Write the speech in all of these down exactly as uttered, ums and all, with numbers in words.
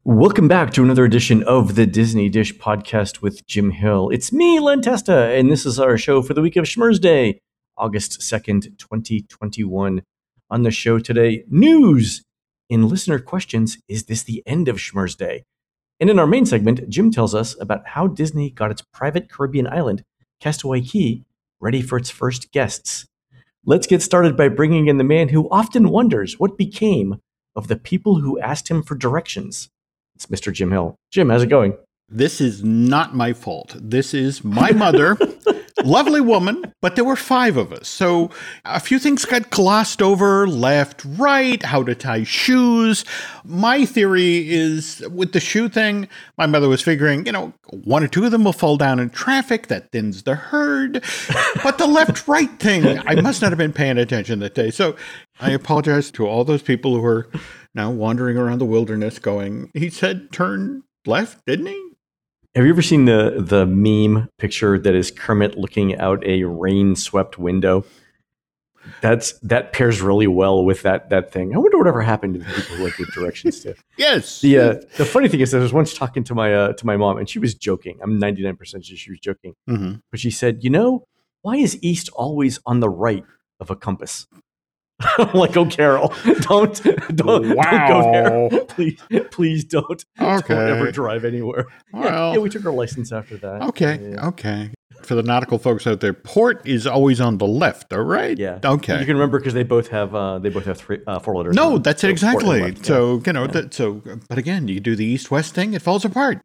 Welcome back to another edition of the Disney Dish podcast with Jim Hill. It's me, Len Testa, and this is our show for the week of Schmurz Day, August second, twenty twenty-one. On the show today, news. In listener questions, is this the end of Schmurz Day? And in our main segment, Jim tells us about how Disney got its private Caribbean island, Castaway Cay, ready for its first guests. Let's get started by bringing in the man who often wonders what became of the people who asked him for directions. It's Mister Jim Hill. Jim, how's it going? This is not my fault. This is my mother, lovely woman, but there were five of us. So a few things got glossed over, left, right, how to tie shoes. My theory is with the shoe thing, my mother was figuring, you know, one or two of them will fall down in traffic. That thins the herd. But the left, right thing, I must not have been paying attention that day. So I apologize to all those people who are now wandering around the wilderness going, he said turn left, didn't he? Have you ever seen the the meme picture that is Kermit looking out a rain-swept window? That's that pairs really well with that that thing. I wonder whatever happened to the people who like give directions to. Yes. The uh, the funny thing is that I was once talking to my uh, to my mom, and she was joking. I'm ninety-nine percent sure she was joking. Mm-hmm. But she said, you know, why is east always on the right of a compass? I'm like, oh, Carol, don't, don't, wow. don't go there. Please, please don't. Okay. Don't ever drive anywhere. Well, yeah, yeah, we took our license after that. Okay, yeah. okay. For the nautical folks out there, port is always on the left, all right? Yeah. Okay. You can remember because they both have uh, they both have three uh, four letters. No, on, that's so it exactly. Left, yeah. So, you know, yeah. that, so, but again, you do the east-west thing, it falls apart.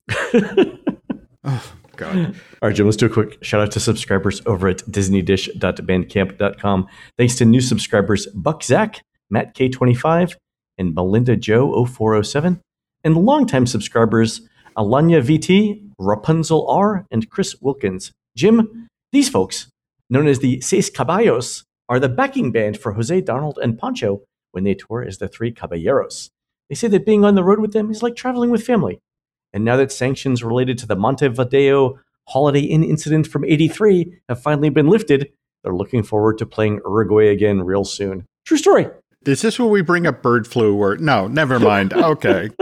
Oh, God. All right, Jim, let's do a quick shout out to subscribers over at disney dish dot bandcamp dot com. Thanks to new subscribers Buck Zach, Matt K twenty-five, and Melinda Joe oh four oh seven, and longtime subscribers Alanya V T, Rapunzel R, and Chris Wilkins. Jim, these folks, known as the Seis Caballos, are the backing band for Jose, Donald, and Pancho when they tour as the Three Caballeros. They say that being on the road with them is like traveling with family. And now that sanctions related to the Montevideo Holiday Inn incident from eighty-three have finally been lifted, they're looking forward to playing Uruguay again real soon. True story. Is this where we bring up bird flu? Or no, never mind. Okay.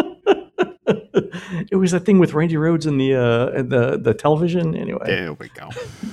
It was that thing with Randy Rhoads and the uh, and the the television. Anyway, there we go.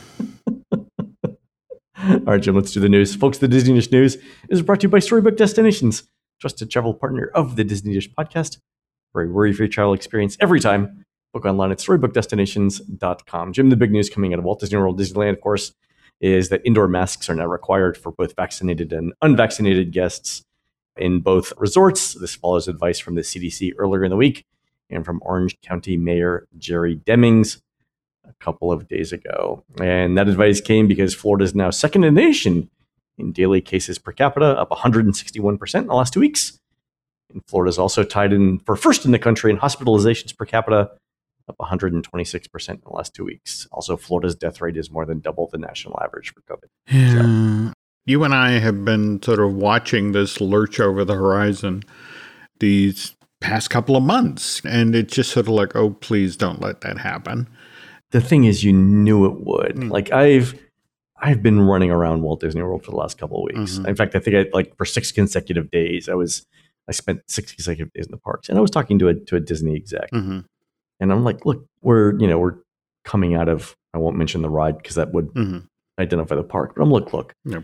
All right, Jim, let's do the news. Folks, the Disney Dish News is brought to you by Storybook Destinations, trusted travel partner of the Disney Dish podcast. For a worry-free travel experience every time, book online at storybook destinations dot com. Jim, the big news coming out of Walt Disney World Disneyland, of course, is that indoor masks are now required for both vaccinated and unvaccinated guests in both resorts. This follows advice from the C D C earlier in the week and from Orange County Mayor Jerry Demings a couple of days ago. And that advice came because Florida is now second in the nation in daily cases per capita, up one hundred sixty-one percent in the last two weeks. And Florida is also tied in for first in the country in hospitalizations per capita, up one hundred twenty-six percent in the last two weeks. Also, Florida's death rate is more than double the national average for COVID. Yeah. So. You and I have been sort of watching this lurch over the horizon these past couple of months, and it's just sort of like, oh, please don't let that happen. The thing is, you knew it would. Mm. Like, I've I've been running around Walt Disney World for the last couple of weeks. Mm-hmm. In fact, I think I like for six consecutive days, I was I spent six consecutive days in the parks, and I was talking to a to a Disney exec, mm-hmm. and I'm like, look, we're you know we're coming out of. I won't mention the ride because that would Mm-hmm. identify the park, but I'm like, look, Yep.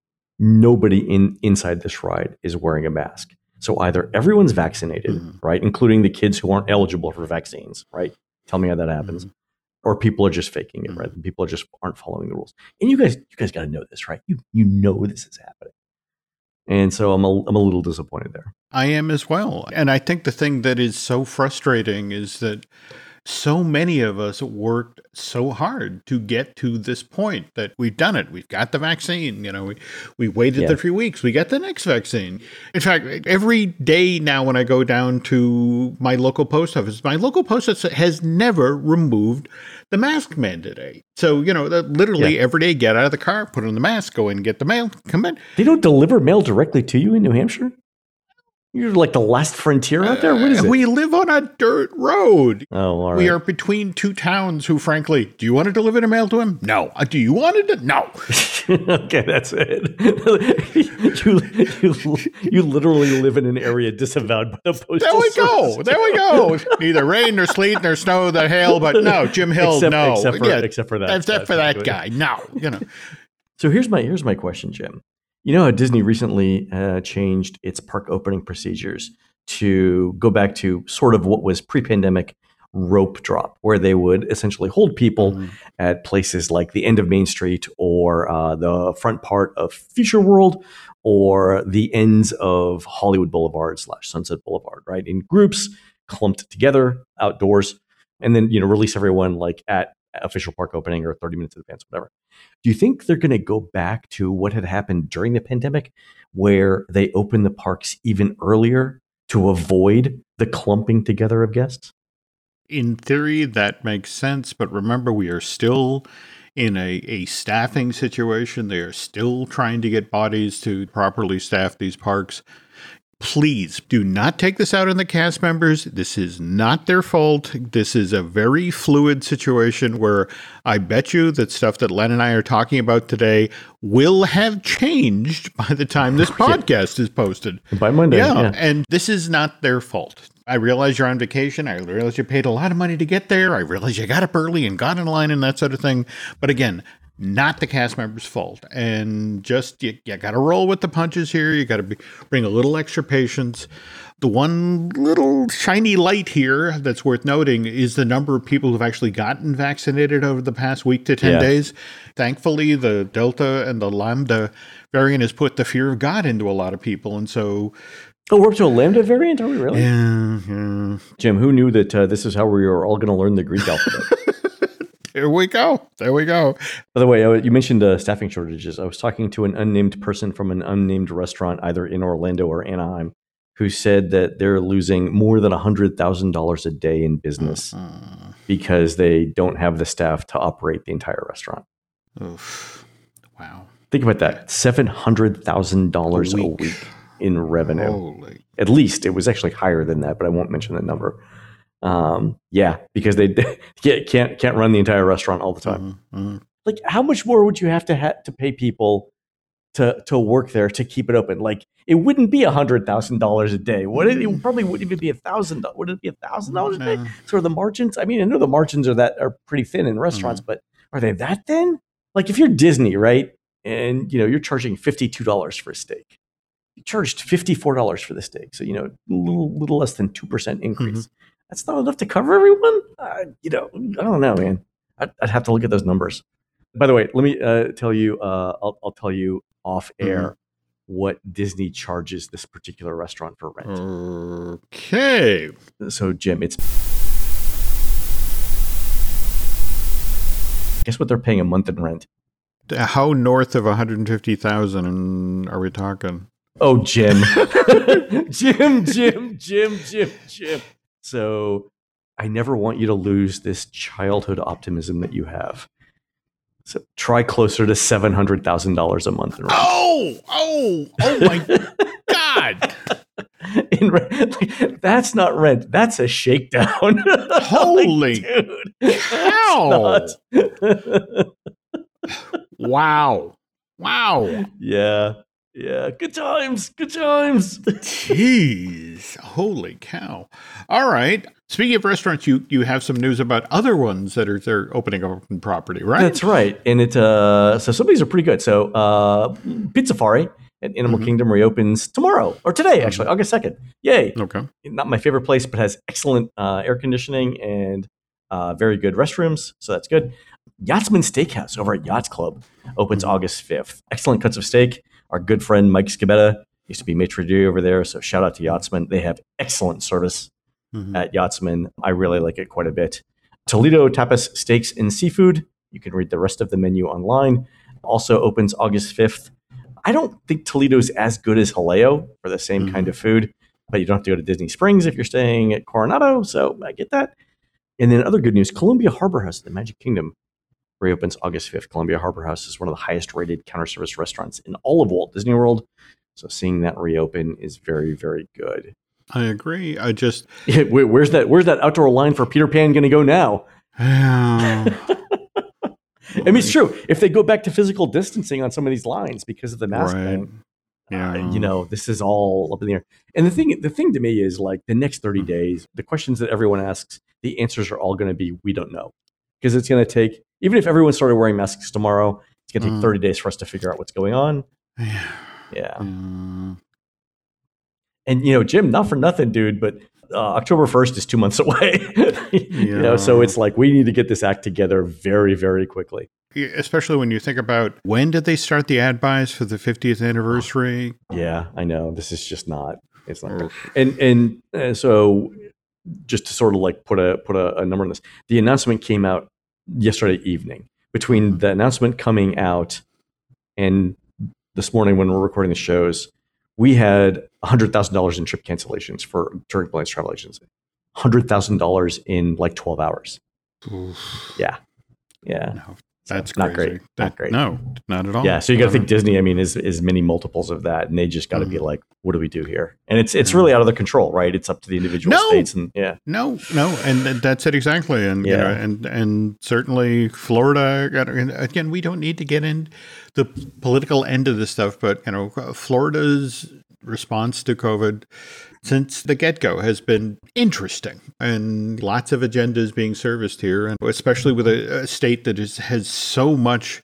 nobody in inside this ride is wearing a mask. So either everyone's vaccinated, mm-hmm. right, including the kids who aren't eligible for vaccines, right? Tell me how that happens. Mm-hmm. Or people are just faking it, right? People are just aren't following the rules. And you guys, you guys got to know this, right? You you know this is happening. And so I'm a I'm a little disappointed there. I am as well. And I think the thing that is so frustrating is that so many of us worked so hard to get to this point that we've done it. We've got the vaccine. You know, we, we waited Yeah. the three weeks. We get the next vaccine. In fact, every day now when I go down to my local post office, my local post office has never removed the mask mandate. So, you know, that literally Yeah. every day, get out of the car, put on the mask, go in, get the mail, come in. They don't deliver mail directly to you in New Hampshire? You're like the last frontier out there? What is Uh, it? We live on a dirt road. Oh, all right. We are between two towns who, frankly, do you want to deliver the mail to him? No. Uh, do you want it? No. Okay, that's it. you, you, you literally live in an area disavowed by the postal There we go. service. There we go. Neither rain nor sleet nor snow nor hail, but no, Jim Hill, Except- no. except for- Yeah, except for that. Except for That's that good. guy. No. You know. So here's my here's my question, Jim. You know how Disney recently uh, changed its park opening procedures to go back to sort of what was pre-pandemic rope drop, where they would essentially hold people Mhm. at places like the end of Main Street or uh, the front part of Future World or the ends of Hollywood Boulevard slash Sunset Boulevard, right? In groups, clumped together outdoors, and then, you know, release everyone like at official park opening or thirty minutes in advance, whatever. Do you think they're going to go back to what had happened during the pandemic, where they opened the parks even earlier to avoid the clumping together of guests? In theory, that makes sense, but remember, we are still in a, a staffing situation. They are still trying to get bodies to properly staff these parks. Please do not take this out on the cast members. This is not their fault. This is a very fluid situation where I bet you that stuff that Len and I are talking about today will have changed by the time this podcast is posted. By Monday, Yeah, yeah. and this is not their fault. I realize you're on vacation. I realize you paid a lot of money to get there. I realize you got up early and got in line and that sort of thing. But again, not the cast members' fault. And just, you, you got to roll with the punches here. You got to bring a little extra patience. The one little shiny light here that's worth noting is the number of people who've actually gotten vaccinated over the past week to ten Yeah. days. Thankfully, the Delta and the Lambda variant has put the fear of God into a lot of people. And so, Oh, we're up to a Lambda variant? Are we really? yeah, yeah. Jim, who knew that uh, this is how we are all going to learn the Greek alphabet? There we go. There we go. By the way, uh, you mentioned uh, staffing shortages. I was talking to an unnamed person from an unnamed restaurant, either in Orlando or Anaheim, who said that they're losing more than one hundred thousand dollars a day in business Uh, because they don't have the staff to operate the entire restaurant. oof. Wow. Think about that. seven hundred thousand dollars a A week. week. in revenue. Holy. At least it was actually higher than that, but I won't mention the number. Um, yeah, because they yeah, can't can't run the entire restaurant all the time. Mhm, mhm. Like, how much more would you have to ha- to pay people to to work there to keep it open? Like, it wouldn't be a hundred thousand dollars a day. Would it? It probably wouldn't even be a thousand. Would it be a thousand dollars a day? No. So are the margins? I mean, I know the margins are that are pretty thin in Mm-hmm. restaurants, but are they that thin? Like, if you're Disney, right, and you know you're charging fifty two dollars for a steak, you charged fifty four dollars for the steak, so you know a little, little less than two percent increase. Mm-hmm. That's not enough to cover everyone. Uh, you know, I don't know, man. I'd, I'd have to look at those numbers. By the way, let me uh, tell you. Uh, I'll, I'll tell you off air Mm-hmm. what Disney charges this particular restaurant for rent. Okay. So, Jim, it's guess what they're paying a month in rent. How north of one hundred fifty thousand are we talking? Oh, Jim, Jim, Jim, Jim, Jim, Jim. So, I never want you to lose this childhood optimism that you have. So, try closer to seven hundred thousand dollars a month in rent. Oh, oh, oh my God. In rent. Like, that's not rent. That's a shakedown. Like, Holy dude, cow. that's not- Wow. Wow. yeah, yeah. Good times. Good times. Jeez. Holy cow. All right. Speaking of restaurants, you, you have some news about other ones that are they're opening up in property, right? That's right. And it uh so some of these are pretty good. So uh Pizzafari at Animal Mhm. Kingdom reopens tomorrow or today, actually, August second. Yay. Okay. Not my favorite place, but has excellent uh, air conditioning and uh, very good restrooms. So that's good. Yachtsman Steakhouse over at Yachts Club opens Mhm. August fifth. Excellent cuts of steak. Our good friend Mike Scabetta used to be maitre d' over there. So shout out to Yachtsman. They have excellent service Mhm. at Yachtsman. I really like it quite a bit. Toledo Tapas Steaks and Seafood. You can read the rest of the menu online. Also opens August fifth. I don't think Toledo's as good as Haleo for the same Mhm. kind of food, but you don't have to go to Disney Springs if you're staying at Coronado, so I get that. And then other good news, Columbia Harbor House at the Magic Kingdom reopens August fifth. Columbia Harbor House is one of the highest rated counter service restaurants in all of Walt Disney World. So seeing that reopen is very, very good. I agree. I just Yeah, where's that? Where's that outdoor line for Peter Pan going to go now? I mean, it's true. If they go back to physical distancing on some of these lines because of the mask right. thing, Yeah. uh, you know, this is all up in the air. And the thing, the thing to me is like the next thirty days, the questions that everyone asks, the answers are all going to be, we don't know, because it's going to take, even if everyone started wearing masks tomorrow, it's going to take Mm. thirty days for us to figure out what's going on. Yeah. Yeah. Mm. And, you know, Jim, not for nothing, dude, but uh, October first is two months away. You know, so Yeah. it's like we need to get this act together very, very quickly. Yeah, especially when you think about when did they start the ad buys for the fiftieth anniversary? Yeah, I know. This is just not. It's not. Ugh. And and uh, so, just to sort of like put a put a, a number on this, the announcement came out yesterday evening. Between the announcement coming out and this morning when we're recording the shows, we had one hundred thousand dollars in trip cancellations for during Blind's travel agency. one hundred thousand dollars in like twelve hours. Oof. Yeah. Yeah. No, that's not crazy. great. That- Not great. No, not at all. Yeah. So you got to Um, think Disney, I mean, is, is many multiples of that. And they just got to be Mhm. like, what do we do here? And it's it's Yeah. really out of their control, right? It's up to the individual No. states. And yeah. No, no, and th- that's it exactly, and you Yeah. know, and and certainly Florida. and Again, we don't need to get in the political end of this stuff, but you know, Florida's response to COVID since the get-go has been interesting, and lots of agendas being serviced here, and especially with a, a state that is, has so much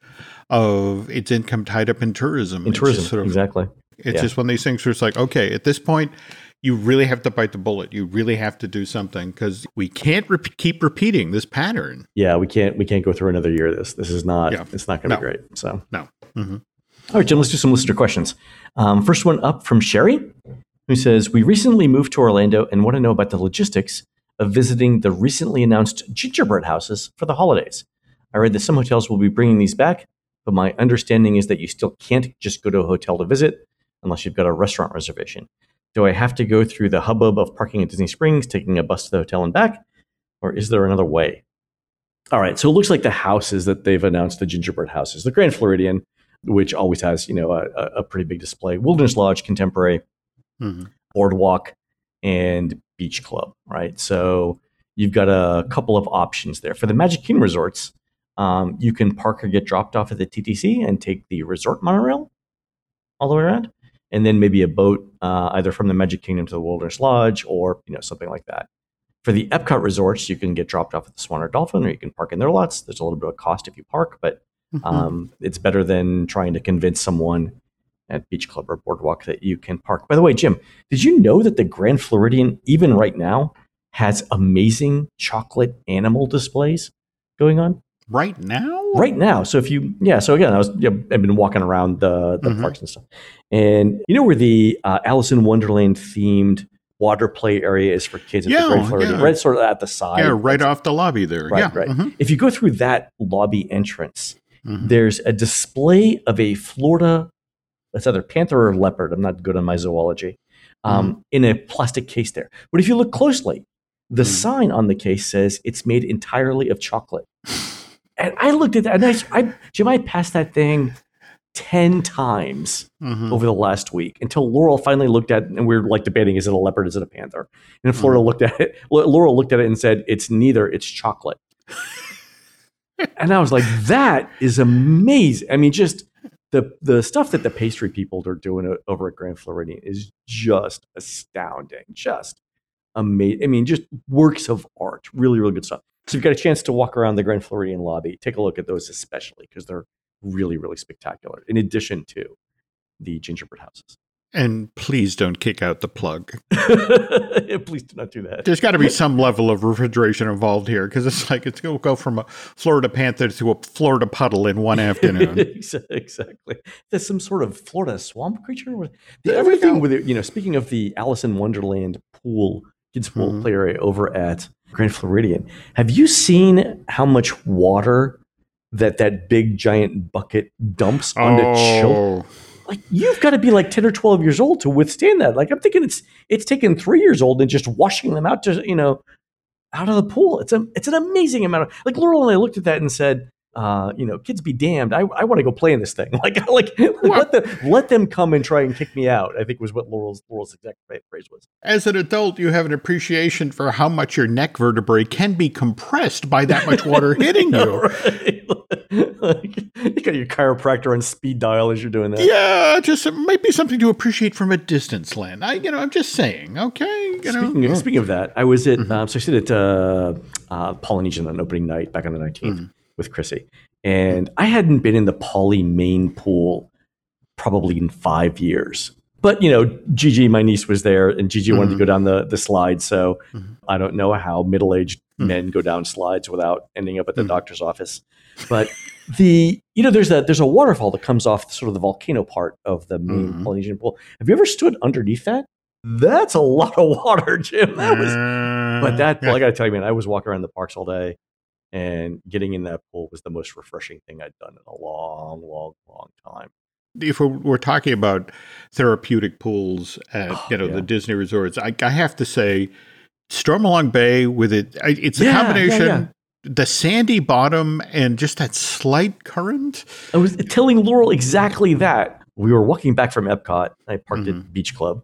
of its income tied up in tourism. In It's tourism. just sort of, Exactly. it's Yeah. just one of these things where it's like, okay, at this point, you really have to bite the bullet. You really have to do something because we can't re- keep repeating this pattern. Yeah. We can't, we can't go through another year of this. This is not, Yeah. it's not going to No. be great. So, No. Mhm. all right, Jim, let's do some listener questions. Um, first one up from Sherry, who says, we recently moved to Orlando and want to know about the logistics of visiting the recently announced gingerbread houses for the holidays. I read that some hotels will be bringing these back, but my understanding is that you still can't just go to a hotel to visit unless you've got a restaurant reservation. Do I have to go through the hubbub of parking at Disney Springs, taking a bus to the hotel and back, or is there another way? All right, so it looks like the houses that they've announced, the gingerbread houses, the Grand Floridian, which always has, you know, a, a pretty big display, Wilderness Lodge, Contemporary, Mhm. Boardwalk, and Beach Club, right? So you've got a couple of options there. For the Magic Kingdom resorts, um, you can park or get dropped off at the T T C and take the resort monorail all the way around, and then maybe a boat uh, either from the Magic Kingdom to the Wilderness Lodge or you know something like that. For the Epcot resorts, you can get dropped off at the Swan or Dolphin, or you can park in their lots. There's a little bit of cost if you park, but um, it's better than trying to convince someone at Beach Club or Boardwalk that you can park. By the way, Jim, did you know that the Grand Floridian, even right now, has amazing chocolate animal displays going on? Right now? Right now. So if you, yeah, so again, I was, you know, I've been walking around the, the Mhm. parks and stuff. And you know where the uh, Alice in Wonderland themed water play area is for kids at Yeah, the Grand Floridian, yeah. right sort of at the side. Yeah, right off the lobby there. Right, yeah. right. Mhm. If you go through that lobby entrance, Mhm. there's a display of a Florida, it's either panther or leopard. I'm not good on my zoology, um, in a plastic case there. But if you look closely, the Mm. sign on the case says it's made entirely of chocolate. And I looked at that, and I, I Jim, I passed that thing ten times Mhm. over the last week until Laurel finally looked at it, and we were like debating, is it a leopard, is it a panther? And Florida looked at it, Laurel looked at it and said, it's neither, it's chocolate. And I was like, that is amazing. I mean, just the the stuff that the pastry people are doing o- over at Grand Floridian is just astounding. Just amazing. I mean, just works of art. Really, really good stuff. So if you've got a chance to walk around the Grand Floridian lobby, take a look at those especially because they're really, really spectacular, in addition to the gingerbread houses. And please don't kick out the plug. Please do not do that. There's got to be some level of refrigeration involved here because it's like it's going to go from a Florida panther to a Florida puddle in one afternoon. Exactly. There's some sort of Florida swamp creature. The, There we everything go. with it, you know, speaking of the Alice in Wonderland pool, kids pool Mhm. play area over at Grand Floridian, have you seen how much water that that big giant bucket dumps onto children? Oh, Like you've got to be like ten or twelve years old to withstand that. Like I'm thinking it's it's taken three years old and just washing them out to, you know, out of the pool. It's a it's an amazing amount of, like Laurel and I looked at that and said, uh, you know, kids be damned. I, I want to go play in this thing. Like, like let them let them come and try and kick me out. I think was what Laurel's Laurel's exact phrase was. As an adult, you have an appreciation for how much your neck vertebrae can be compressed by that much water hitting you. Right. Like, you got your chiropractor on speed dial as you're doing that. Yeah, just it might be something to appreciate from a distance, Len. I, you know, I'm just saying. Okay, you speaking, know. Of, speaking of that, I was at mm-hmm. um, so I stayed at uh, uh, Polynesian on opening night back on the nineteenth mm-hmm. with Chrissy, and I hadn't been in the Poly main pool probably in five years. But, you know, Gigi, my niece, was there, and Gigi mm-hmm. wanted to go down the, the slide. So mm-hmm. I don't know how middle-aged mm-hmm. men go down slides without ending up at the mm-hmm. doctor's office. But the, you know, there's a there's a waterfall that comes off sort of the volcano part of the main mm-hmm. Polynesian pool. Have you ever stood underneath that? That's a lot of water, Jim. That was, uh, but that, well, I got to tell you, man, I was walking around the parks all day, and getting in that pool was the most refreshing thing I'd done in a long, long, long time. If we're, we're talking about therapeutic pools at oh, you know yeah. the Disney resorts, I, I have to say, Stormalong Bay with it, it's a yeah, combination, yeah, yeah. the sandy bottom and just that slight current. I was telling Laurel exactly that. We were walking back from Epcot. I parked mm-hmm. at Beach Club,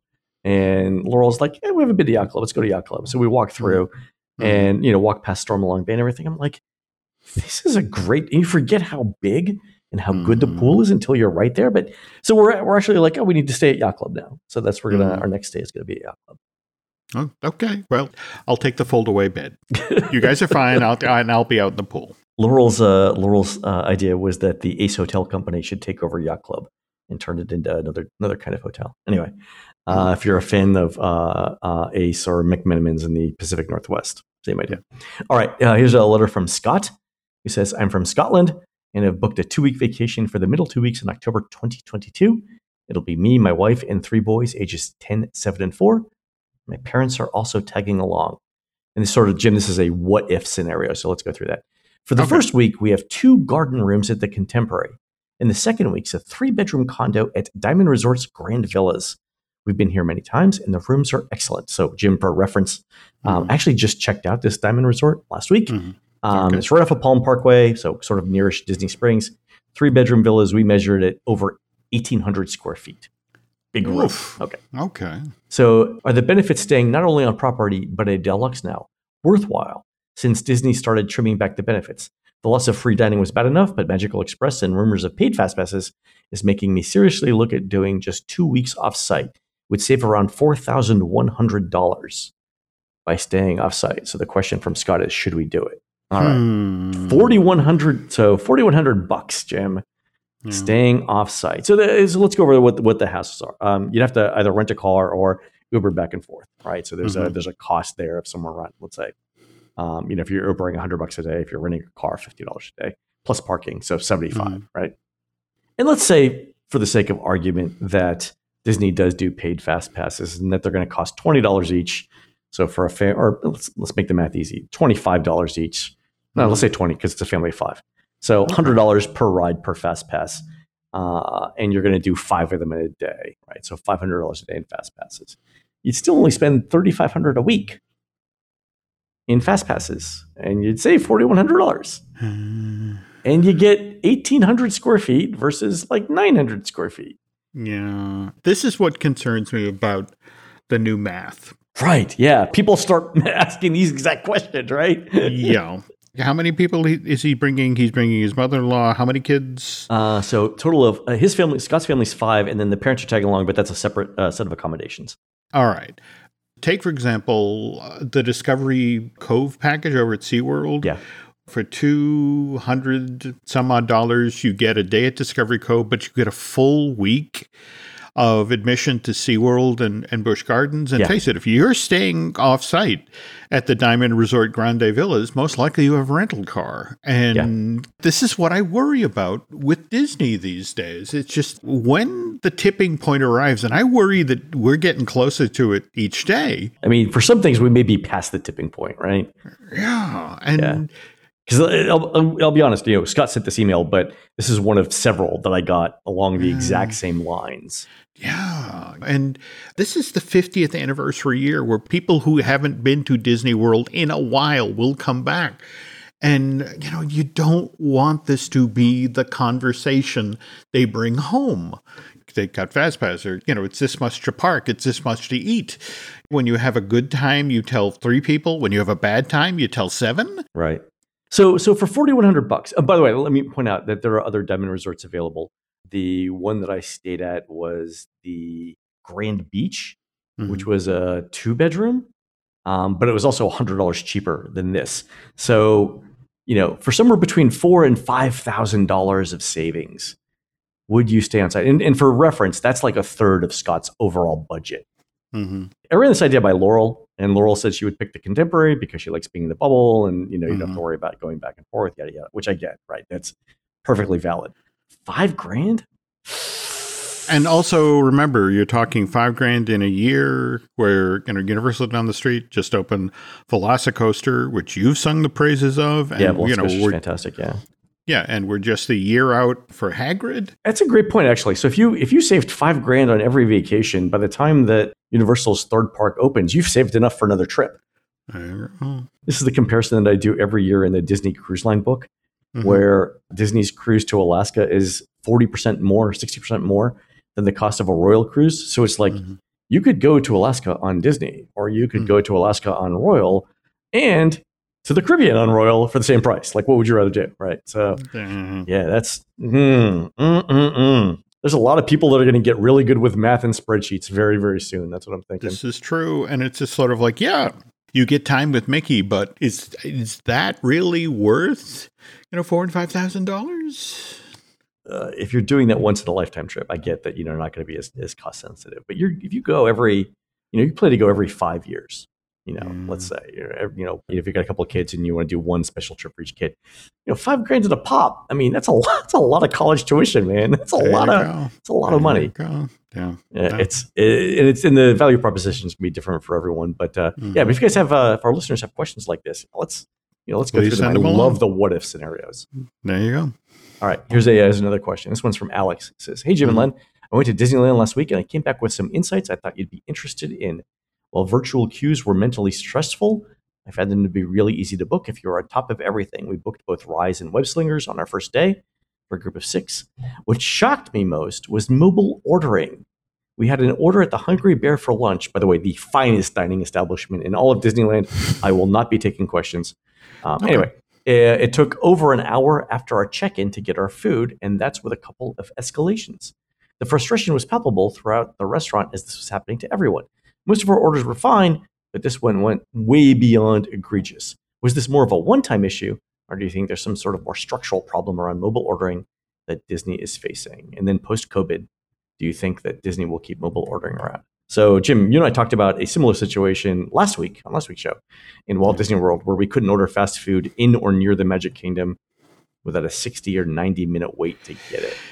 and Laurel's like, "Hey, we haven't been to Yacht Club. Let's go to Yacht Club." So we walk through, mm-hmm. and you know, walk past Stormalong Bay and everything. I'm like, "This is a great." And you forget how big and how mm-hmm. good the pool is until you're right there. But so we're we're actually like, oh, we need to stay at Yacht Club now. So that's we're gonna mm-hmm. our next stay is gonna be at Yacht Club. Oh, okay. Well, I'll take the fold away bed. You guys are fine. I'll and I'll be out in the pool. Laurel's uh, Laurel's uh, idea was that the Ace Hotel Company should take over Yacht Club and turn it into another another kind of hotel. Anyway, uh, mm-hmm. if you're a fan of uh, uh, Ace or McMenamins in the Pacific Northwest, same idea. All right. Uh, here's a letter from Scott, who says, "I'm from Scotland and have booked a two-week vacation for the middle two weeks in October twenty twenty-two. It'll be me, my wife, and three boys, ages ten, seven, and four. My parents are also tagging along." And this sort of, Jim, this is a what-if scenario, so let's go through that. For the okay. first week, we have two garden rooms at the Contemporary. In the second week, it's a three-bedroom condo at Diamond Resorts Grand Villas. We've been here many times, and the rooms are excellent. So, Jim, for reference, um, mm-hmm. I actually just checked out this Diamond Resort last week. Mm-hmm. Um, okay. It's right off of Palm Parkway, so sort of nearish Disney Springs. Three bedroom villas. We measured it over eighteen hundred square feet. Big roof. Okay. Okay. So are the benefits staying not only on property, but a deluxe now worthwhile since Disney started trimming back the benefits? The loss of free dining was bad enough, but Magical Express and rumors of paid fast passes is making me seriously look at doing just two weeks off site. Would save around four thousand one hundred dollars by staying off site. So the question from Scott is, should we do it? All right, hmm. forty-one hundred. So forty-one hundred bucks, Jim, yeah. staying off site. So, is, let's go over what what the hassles are. Um, you'd have to either rent a car or Uber back and forth, right? So there's mm-hmm. a there's a cost there if someone run. Let's say, um, you know, if you're Ubering a hundred bucks a day, if you're renting a car, fifty dollars a day plus parking, so seventy-five, mm-hmm. right? And let's say, for the sake of argument, that Disney does do paid fast passes and that they're going to cost twenty dollars each. So for a fair, or let's let's make the math easy, twenty-five dollars each. No, let's say twenty because it's a family of five. So one hundred dollars per ride per fast pass. Uh, and you're going to do five of them in a day, right? So five hundred dollars a day in fast passes. You'd still only spend thirty-five hundred dollars a week in fast passes, and you'd save forty-one hundred dollars. And you get eighteen hundred square feet versus like nine hundred square feet. Yeah. This is what concerns me about the new math. Right. Yeah. People start asking these exact questions, right? Yeah. How many people is he bringing? He's bringing his mother-in-law. How many kids? Uh, so total of uh, his family, Scott's family's five, and then the parents are tagging along, but that's a separate uh, set of accommodations. All right. Take, for example, uh, the Discovery Cove package over at SeaWorld. Yeah. For two hundred some odd dollars, you get a day at Discovery Cove, but you get a full week of admission to SeaWorld and, and Busch Gardens. And yeah. face it, if you're staying off-site at the Diamond Resort Grande Villas, most likely you have a rental car. And yeah. this is what I worry about with Disney these days. It's just when the tipping point arrives, and I worry that we're getting closer to it each day. I mean, for some things, we may be past the tipping point, right? Yeah. And... Yeah. Because I'll, I'll be honest, you know, Scott sent this email, but this is one of several that I got along the exact same lines. Yeah. And this is the fiftieth anniversary year where people who haven't been to Disney World in a while will come back. And, you know, you don't want this to be the conversation they bring home. They got FastPass, or, you know, it's this much to park, it's this much to eat. When you have a good time, you tell three people. When you have a bad time, you tell seven. Right. So, so for forty-one hundred bucks. Oh, by the way, let me point out that there are other diamond resorts available. The one that I stayed at was the Grand Beach, mm-hmm. which was a two bedroom, um, but it was also a hundred dollars cheaper than this. So, you know, for somewhere between four and five thousand dollars of savings, would you stay on site? And, and for reference, that's like a third of Scott's overall budget. Mm-hmm. I ran this idea by Laurel, and Laurel said she would pick the Contemporary because she likes being in the bubble, and you know you mm-hmm. don't have to worry about going back and forth, yada yada. Which I get, right? That's perfectly valid. Five grand. And also remember, you're talking five grand in a year where, you know, Universal down the street just opened Velocicoaster, which you've sung the praises of. And, yeah, Velocicoaster's you know, we're fantastic. Yeah. Yeah, and we're just a year out for Hagrid. That's a great point, actually. So if you if you saved five grand on every vacation, by the time that Universal's third park opens, you've saved enough for another trip. Uh, this is the comparison that I do every year in the Disney Cruise Line book, mm-hmm. where Disney's cruise to Alaska is forty percent more, sixty percent more than the cost of a Royal cruise. So it's like mm-hmm. you could go to Alaska on Disney, or you could mm-hmm. go to Alaska on Royal, and to the Caribbean on Royal for the same price. Like, what would you rather do, right? So, mm-hmm. yeah, that's mm, mm, mm, mm. There's a lot of people that are going to get really good with math and spreadsheets very, very soon. That's what I'm thinking. This is true, and it's just sort of like, yeah, you get time with Mickey, but is is that really worth, you know, four and five thousand dollars? Uh, if you're doing that once in a lifetime trip, I get that, you know, not going to be as, as cost sensitive. But you're if you go every, you know, you plan to go every five years. You know, mm. let's say, you know, if you've got a couple of kids and you want to do one special trip for each kid, you know, five grand at a pop. I mean, that's a lot. That's a lot of college tuition, man. That's a there lot of. It's a lot there of money. Yeah. yeah, yeah. It's it, and it's in the value propositions can be different for everyone, but uh, mm-hmm. yeah. But if you guys have, uh, if our listeners have questions like this, let's you know, let's go Please through them. I love the what if scenarios. There you go. All right, here's a here's another question. This one's from Alex. It says, "Hey Jim mm-hmm. and Len, I went to Disneyland last week and I came back with some insights I thought you'd be interested in. While virtual queues were mentally stressful, I found them to be really easy to book if you're on top of everything. We booked both Rise and Web Slingers on our first day for a group of six. What shocked me most was mobile ordering. We had an order at the Hungry Bear for lunch, by the way, the finest dining establishment in all of Disneyland. I will not be taking questions. Um, okay. Anyway, it, it took over an hour after our check-in to get our food, and that's with a couple of escalations. The frustration was palpable throughout the restaurant as this was happening to everyone. Most of our orders were fine, but this one went way beyond egregious. Was this more of a one-time issue, or do you think there's some sort of more structural problem around mobile ordering that Disney is facing? And then post-COVID, do you think that Disney will keep mobile ordering around? So, Jim, you and I talked about a similar situation last week, on last week's show, in Walt Disney World, where we couldn't order fast food in or near the Magic Kingdom without a sixty or ninety minute wait to get it.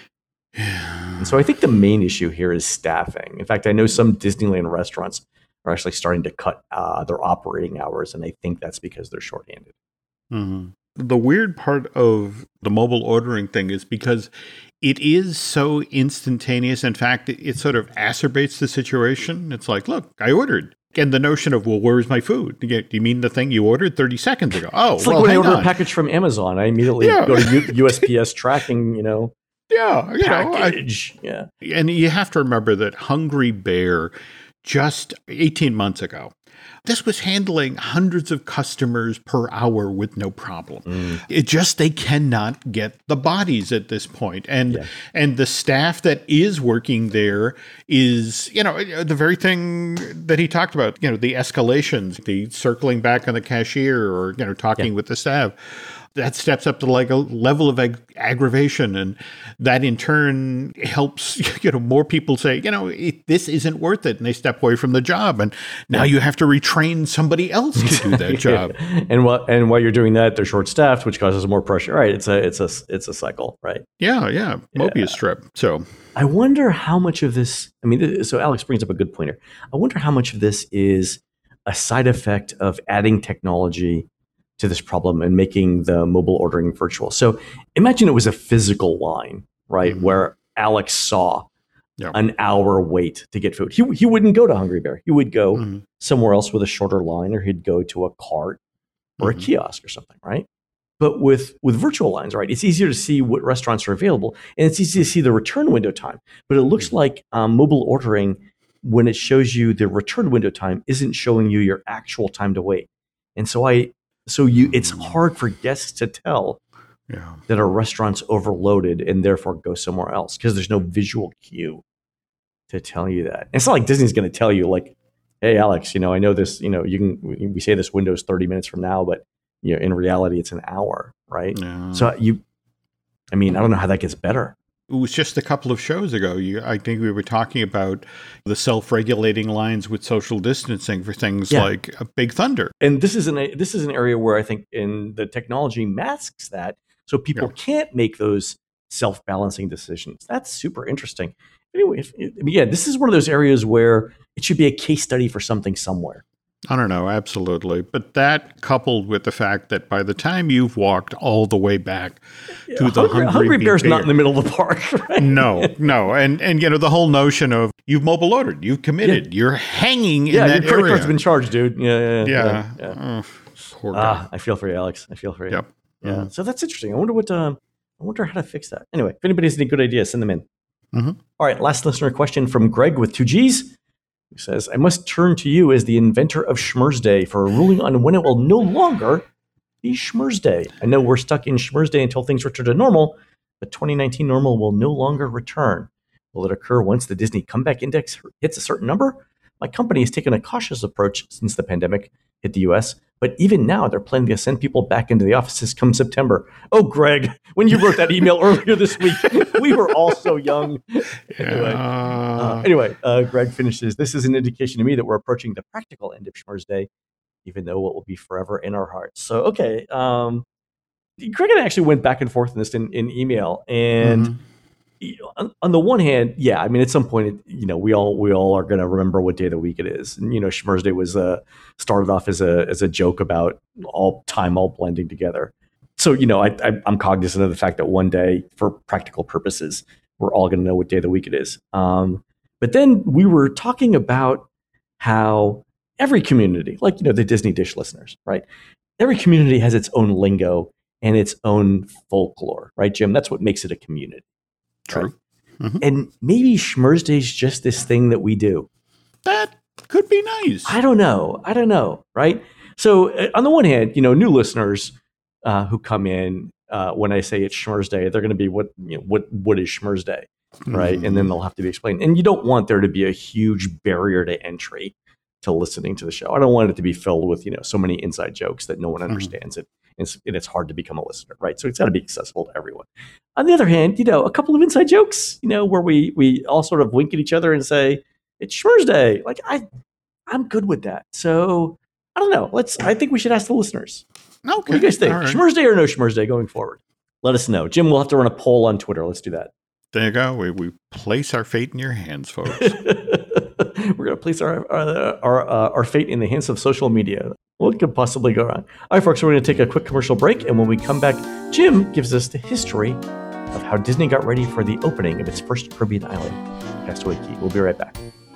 And so I think the main issue here is staffing. In fact, I know some Disneyland restaurants are actually starting to cut uh, their operating hours, and I think that's because they're shorthanded. Mm-hmm. The weird part of the mobile ordering thing is because it is so instantaneous. In fact, it, it sort of acerbates the situation. It's like, look, I ordered. And the notion of, well, where's my food? Do you mean the thing you ordered thirty seconds ago? Oh, it's well, like when I order on. a package from Amazon. I immediately yeah. go to U- USPS tracking, you know, Yeah, you package. know, I, yeah. And you have to remember that Hungry Bear, just eighteen months ago, this was handling hundreds of customers per hour with no problem. Mm. It just, they cannot get the bodies at this point. And, yeah. and the staff that is working there is, you know, the very thing that he talked about, you know, the escalations, the circling back on the cashier or, you know, talking yeah. with the staff. That steps up to like a level of ag- aggravation, and that in turn helps, you know, more people say, you know, it, this isn't worth it, and they step away from the job, and now you have to retrain somebody else to do that job. and while and while you're doing that, they're short staffed, which causes more pressure. Right? It's a it's a it's a cycle, right? Yeah, yeah, Mobius yeah. strip. So I wonder how much of this. I mean, so Alex brings up a good pointer. I wonder how much of this is a side effect of adding technology to this problem and making the mobile ordering virtual. So imagine it was a physical line, right? Mm-hmm. Where Alex saw yeah. an hour wait to get food. He he wouldn't go to Hungry Bear. He would go mm-hmm. somewhere else with a shorter line, or he'd go to a cart or mm-hmm. a kiosk or something, right? But with, with virtual lines, right, it's easier to see what restaurants are available, and it's easy to see the return window time. But it looks like um, mobile ordering, when it shows you the return window time, isn't showing you your actual time to wait. And so I, so you, it's hard for guests to tell yeah. that a restaurant's overloaded and therefore go somewhere else because there's no visual cue to tell you that. And it's not like Disney's going to tell you, like, hey, Alex, you know, I know this, you know, you can, we say this window is thirty minutes from now, but you know, in reality, it's an hour, right? Yeah. So you, I mean, I don't know how that gets better. It was just a couple of shows ago. You, I think we were talking about the self-regulating lines with social distancing for things yeah. like Big Thunder. And this is an this is an area where I think in the technology masks that, so people yeah. can't make those self-balancing decisions. That's super interesting. Anyway, if, I mean, yeah, this is one of those areas where it should be a case study for something somewhere. I don't know, absolutely. But that coupled with the fact that by the time you've walked all the way back to yeah, the Hungry, Hungry Bear's Bear, not in the middle of the park, right? No, no. And, and you know, the whole notion of you've mobile ordered, you've committed, yeah. you're hanging yeah, in that area. Yeah, your credit card's been charged, dude. Yeah, yeah, yeah. yeah. yeah. Oh, poor guy. Ah, I feel for you, Alex. I feel for you. Yep. Yeah. Mm-hmm. So that's interesting. I wonder what, um, I wonder how to fix that. Anyway, if anybody has any good ideas, send them in. Mm-hmm. All right, last listener question from Greg with two G's. He says, I must turn to you as the inventor of Schmurz Day for a ruling on when it will no longer be Schmurz Day. I know we're stuck in Schmurz Day until things return to normal, but twenty nineteen normal will no longer return. Will it occur once the Disney comeback index hits a certain number? My company has taken a cautious approach since the pandemic hit the U S, but even now they're planning to send people back into the offices come September. Oh, Greg, when you wrote that email earlier this week, we were all so young. Anyway, uh, anyway uh, Greg finishes, this is an indication to me that we're approaching the practical end of Schmurz Day, even though it will be forever in our hearts. So, okay. Um, Greg and I actually went back and forth in this in, in email, and mm-hmm. you know, on, on the one hand, yeah, I mean, at some point, it, you know, we all we all are going to remember what day of the week it is. And you know, Schmurz Day was uh, started off as a as a joke about all time all blending together. So you know, I, I, I'm cognizant of the fact that one day, for practical purposes, we're all going to know what day of the week it is. Um, but then we were talking about how every community, like you know, the Disney Dish listeners, right? Every community has its own lingo and its own folklore, right, Jim? That's what makes it a community. True. Right? Mm-hmm. And maybe Schmurz Day is just this thing that we do. That could be nice. I don't know. I don't know. Right. So uh, on the one hand, you know, new listeners uh, who come in, uh, when I say it's Schmurz Day, they're going to be, what, you know, what, what is Schmurz Day? Right. Mm-hmm. And then they'll have to be explained. And you don't want there to be a huge barrier to entry to listening to the show. I don't want it to be filled with, you know, so many inside jokes that no one understands mm-hmm. it. And it's, and it's hard to become a listener, right? So it's got to be accessible to everyone. On the other hand, you know, a couple of inside jokes, you know, where we we all sort of wink at each other and say, it's Schmurz Day. Like, I, I'm good with that. So, I don't know. Let's, I think we should ask the listeners. Okay. What do you guys think? Right. Schmurz Day or no Schmurz Day going forward? Let us know. Jim, we'll have to run a poll on Twitter. Let's do that. There you go. We, we place our fate in your hands, folks. We're going to place our our our, uh, our fate in the hands of social media. What could possibly go wrong? All right, folks, we're going to take a quick commercial break. And when we come back, Jim gives us the history of how Disney got ready for the opening of its first Caribbean island, Castaway Cay. We'll be right back.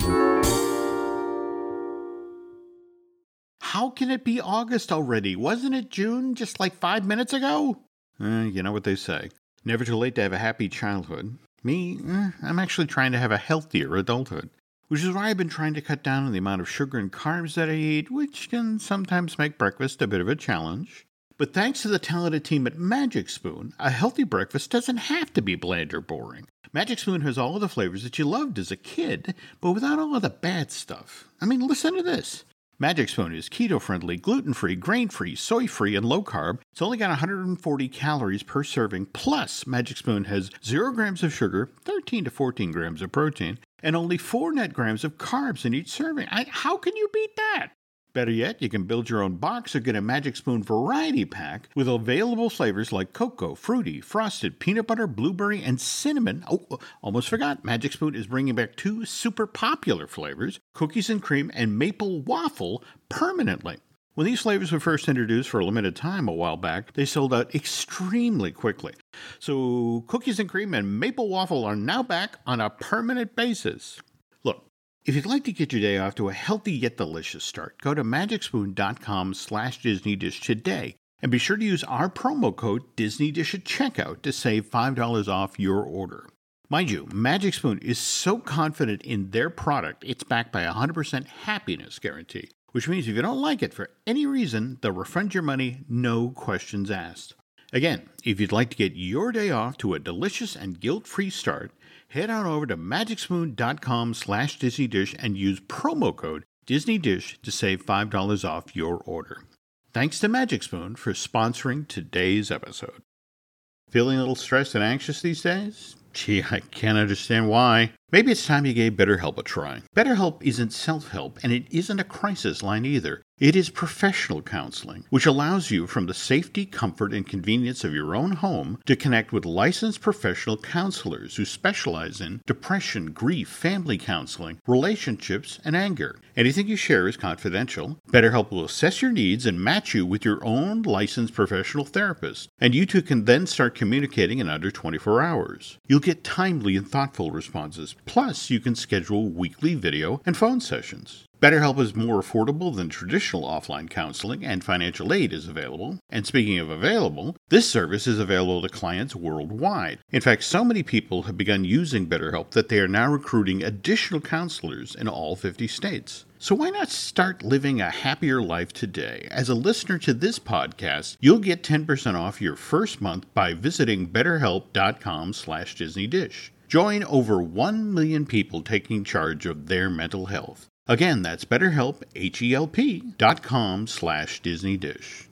How can it be August already? Wasn't it June just like five minutes ago? Uh, you know what they say. Never too late to have a happy childhood. Me, eh, I'm actually trying to have a healthier adulthood. Which is why I've been trying to cut down on the amount of sugar and carbs that I eat, which can sometimes make breakfast a bit of a challenge. But thanks to the talented team at Magic Spoon, a healthy breakfast doesn't have to be bland or boring. Magic Spoon has all of the flavors that you loved as a kid, but without all of the bad stuff. I mean, listen to this. Magic Spoon is keto-friendly, gluten-free, grain-free, soy-free, and low-carb. It's only got one hundred forty calories per serving. Plus, Magic Spoon has zero grams of sugar, thirteen to fourteen grams of protein, and only four net grams of carbs in each serving. I, how can you beat that? Better yet, you can build your own box or get a Magic Spoon variety pack with available flavors like cocoa, fruity, frosted, peanut butter, blueberry, and cinnamon. Oh, almost forgot, Magic Spoon is bringing back two super popular flavors, cookies and cream and maple waffle, permanently. When these flavors were first introduced for a limited time a while back, they sold out extremely quickly. So cookies and cream and maple waffle are now back on a permanent basis. Look, if you'd like to get your day off to a healthy yet delicious start, go to magicspoon.com slash Disney Dish today And be sure to use our promo code DisneyDish at checkout to save five dollars off your order. Mind you, Magic Spoon is so confident in their product, it's backed by a one hundred percent happiness guarantee, which means if you don't like it for any reason, they'll refund your money, no questions asked. Again, if you'd like to get your day off to a delicious and guilt-free start, head on over to magicspoon.com slash DisneyDish and use promo code DisneyDish to save five dollars off your order. Thanks to Magic Spoon for sponsoring today's episode. Feeling a little stressed and anxious these days? Gee, I can't understand why. Maybe it's time you gave BetterHelp a try. BetterHelp isn't self-help, and it isn't a crisis line either. It is professional counseling, which allows you, from the safety, comfort, and convenience of your own home, to connect with licensed professional counselors who specialize in depression, grief, family counseling, relationships, and anger. Anything you share is confidential. BetterHelp will assess your needs and match you with your own licensed professional therapist, and you two can then start communicating in under twenty-four hours. You'll get timely and thoughtful responses. Plus, you can schedule weekly video and phone sessions. BetterHelp is more affordable than traditional offline counseling, and financial aid is available. And speaking of available, this service is available to clients worldwide. In fact, so many people have begun using BetterHelp that they are now recruiting additional counselors in all fifty states. So why not start living a happier life today? As a listener to this podcast, you'll get ten percent off your first month by visiting betterhelp.com slash DisneyDish. Join over one million people taking charge of their mental health. Again, that's BetterHelp, H-E-L-P dot com slash DisneyDish.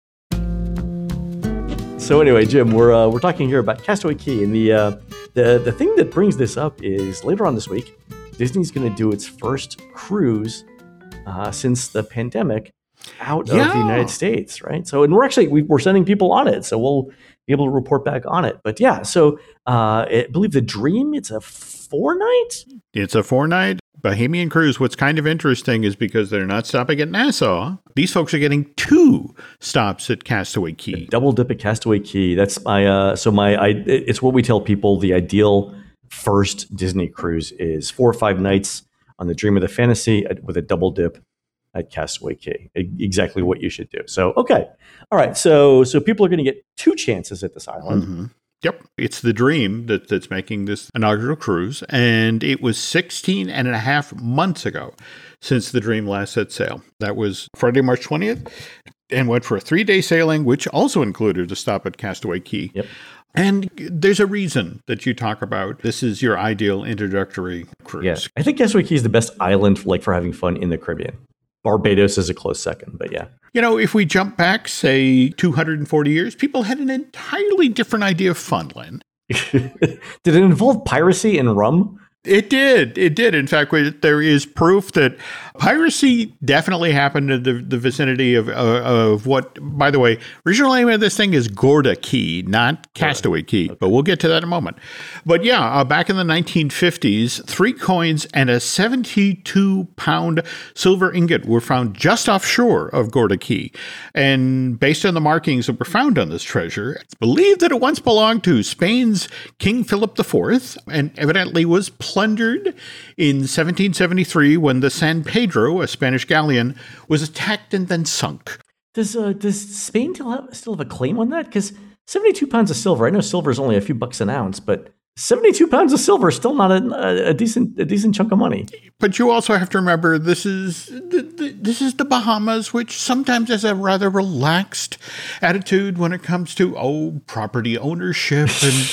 So anyway, Jim, we're uh, we're talking here about Castaway Cay, and the uh, the the thing that brings this up is later on this week, Disney's going to do its first cruise uh, since the pandemic out yeah. of the United States, right? So, and we're actually we, we're sending people on it, so we'll be able to report back on it. But yeah, so uh, I believe the Dream, it's a four night. It's a four night Bahamian cruise. What's kind of interesting is because they're not stopping at Nassau, these folks are getting two stops at Castaway Cay. Double dip at Castaway Cay. That's my uh, so my I, it's what we tell people the ideal first Disney cruise is four or five nights on the Dream of the Fantasy with a double dip at Castaway Cay. Exactly what you should do. So okay, all right. So so people are going to get two chances at this island. Mm-hmm. Yep. It's the Dream that, that's making this inaugural cruise. And it was sixteen and a half months ago since the Dream last set sail. That was Friday, March twentieth, and went for a three-day sailing, which also included a stop at Castaway Cay. Yep. And there's a reason that you talk about this is your ideal introductory cruise. Yeah. I think Castaway Cay is the best island like for having fun in the Caribbean. Barbados is a close second, but yeah. You know, if we jump back, say, two hundred forty years, people had an entirely different idea of fun, Len. Did it involve piracy and rum? It did. It did. In fact, there is proof that piracy definitely happened in the, the vicinity of, uh, of what, by the way, original name of this thing is Gorda Cay, not Castaway Cay, okay. But we'll get to that in a moment. But yeah, uh, back in the nineteen fifties, three coins and a seventy-two pound silver ingot were found just offshore of Gorda Cay. And based on the markings that were found on this treasure, it's believed that it once belonged to Spain's King Philip the Fourth and evidently was plundered in seventeen seventy-three when the San Pedro, a Spanish galleon, was attacked and then sunk. Does uh, does Spain still have, still have a claim on that? Because seventy-two pounds of silver, I know silver is only a few bucks an ounce, but seventy-two pounds of silver is still not a, a decent a decent chunk of money. But you also have to remember this is the, the, this is the Bahamas, which sometimes has a rather relaxed attitude when it comes to oh property ownership and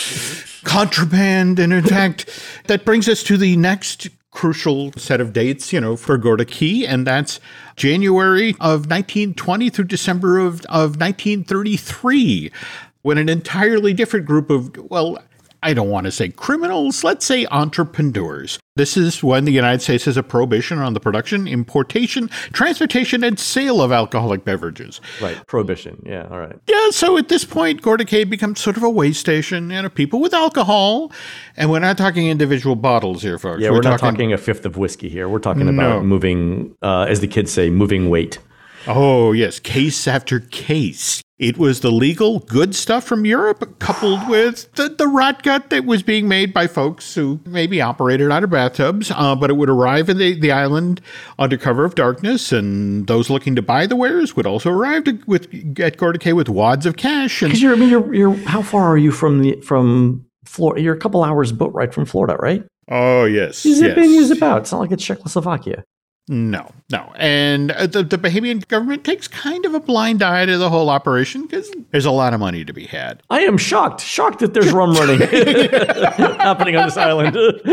contraband. And in fact, that brings us to the next crucial set of dates, you know, for Gorda Cay, and that's January of nineteen twenty through December of, of nineteen thirty-three, when an entirely different group of, well, I don't want to say criminals, let's say entrepreneurs. This is when the United States has a prohibition on the production, importation, transportation, and sale of alcoholic beverages. Right, prohibition. Yeah, all right. Yeah, so at this point, Gorda Cay becomes sort of a way station, you know, people with alcohol. And we're not talking individual bottles here, folks. Yeah, we're, we're not talking, talking a fifth of whiskey here. We're talking about no. moving, uh, as the kids say, moving weight. Oh, yes, case after case. It was the legal good stuff from Europe coupled with the, the rot gut that was being made by folks who maybe operated out of bathtubs, uh, but it would arrive in the, the island under cover of darkness, and those looking to buy the wares would also arrive to, with at Gorda Cay with wads of cash. Because you're, I mean, you're, you're, how far are you from the from Florida? You're a couple hours boat ride from Florida, right? Oh, yes. You zip yes. in, you zip out. It's not like it's Czechoslovakia. No, no. And the, the Bahamian government takes kind of a blind eye to the whole operation because there's a lot of money to be had. I am shocked, shocked that there's rum running happening on this island.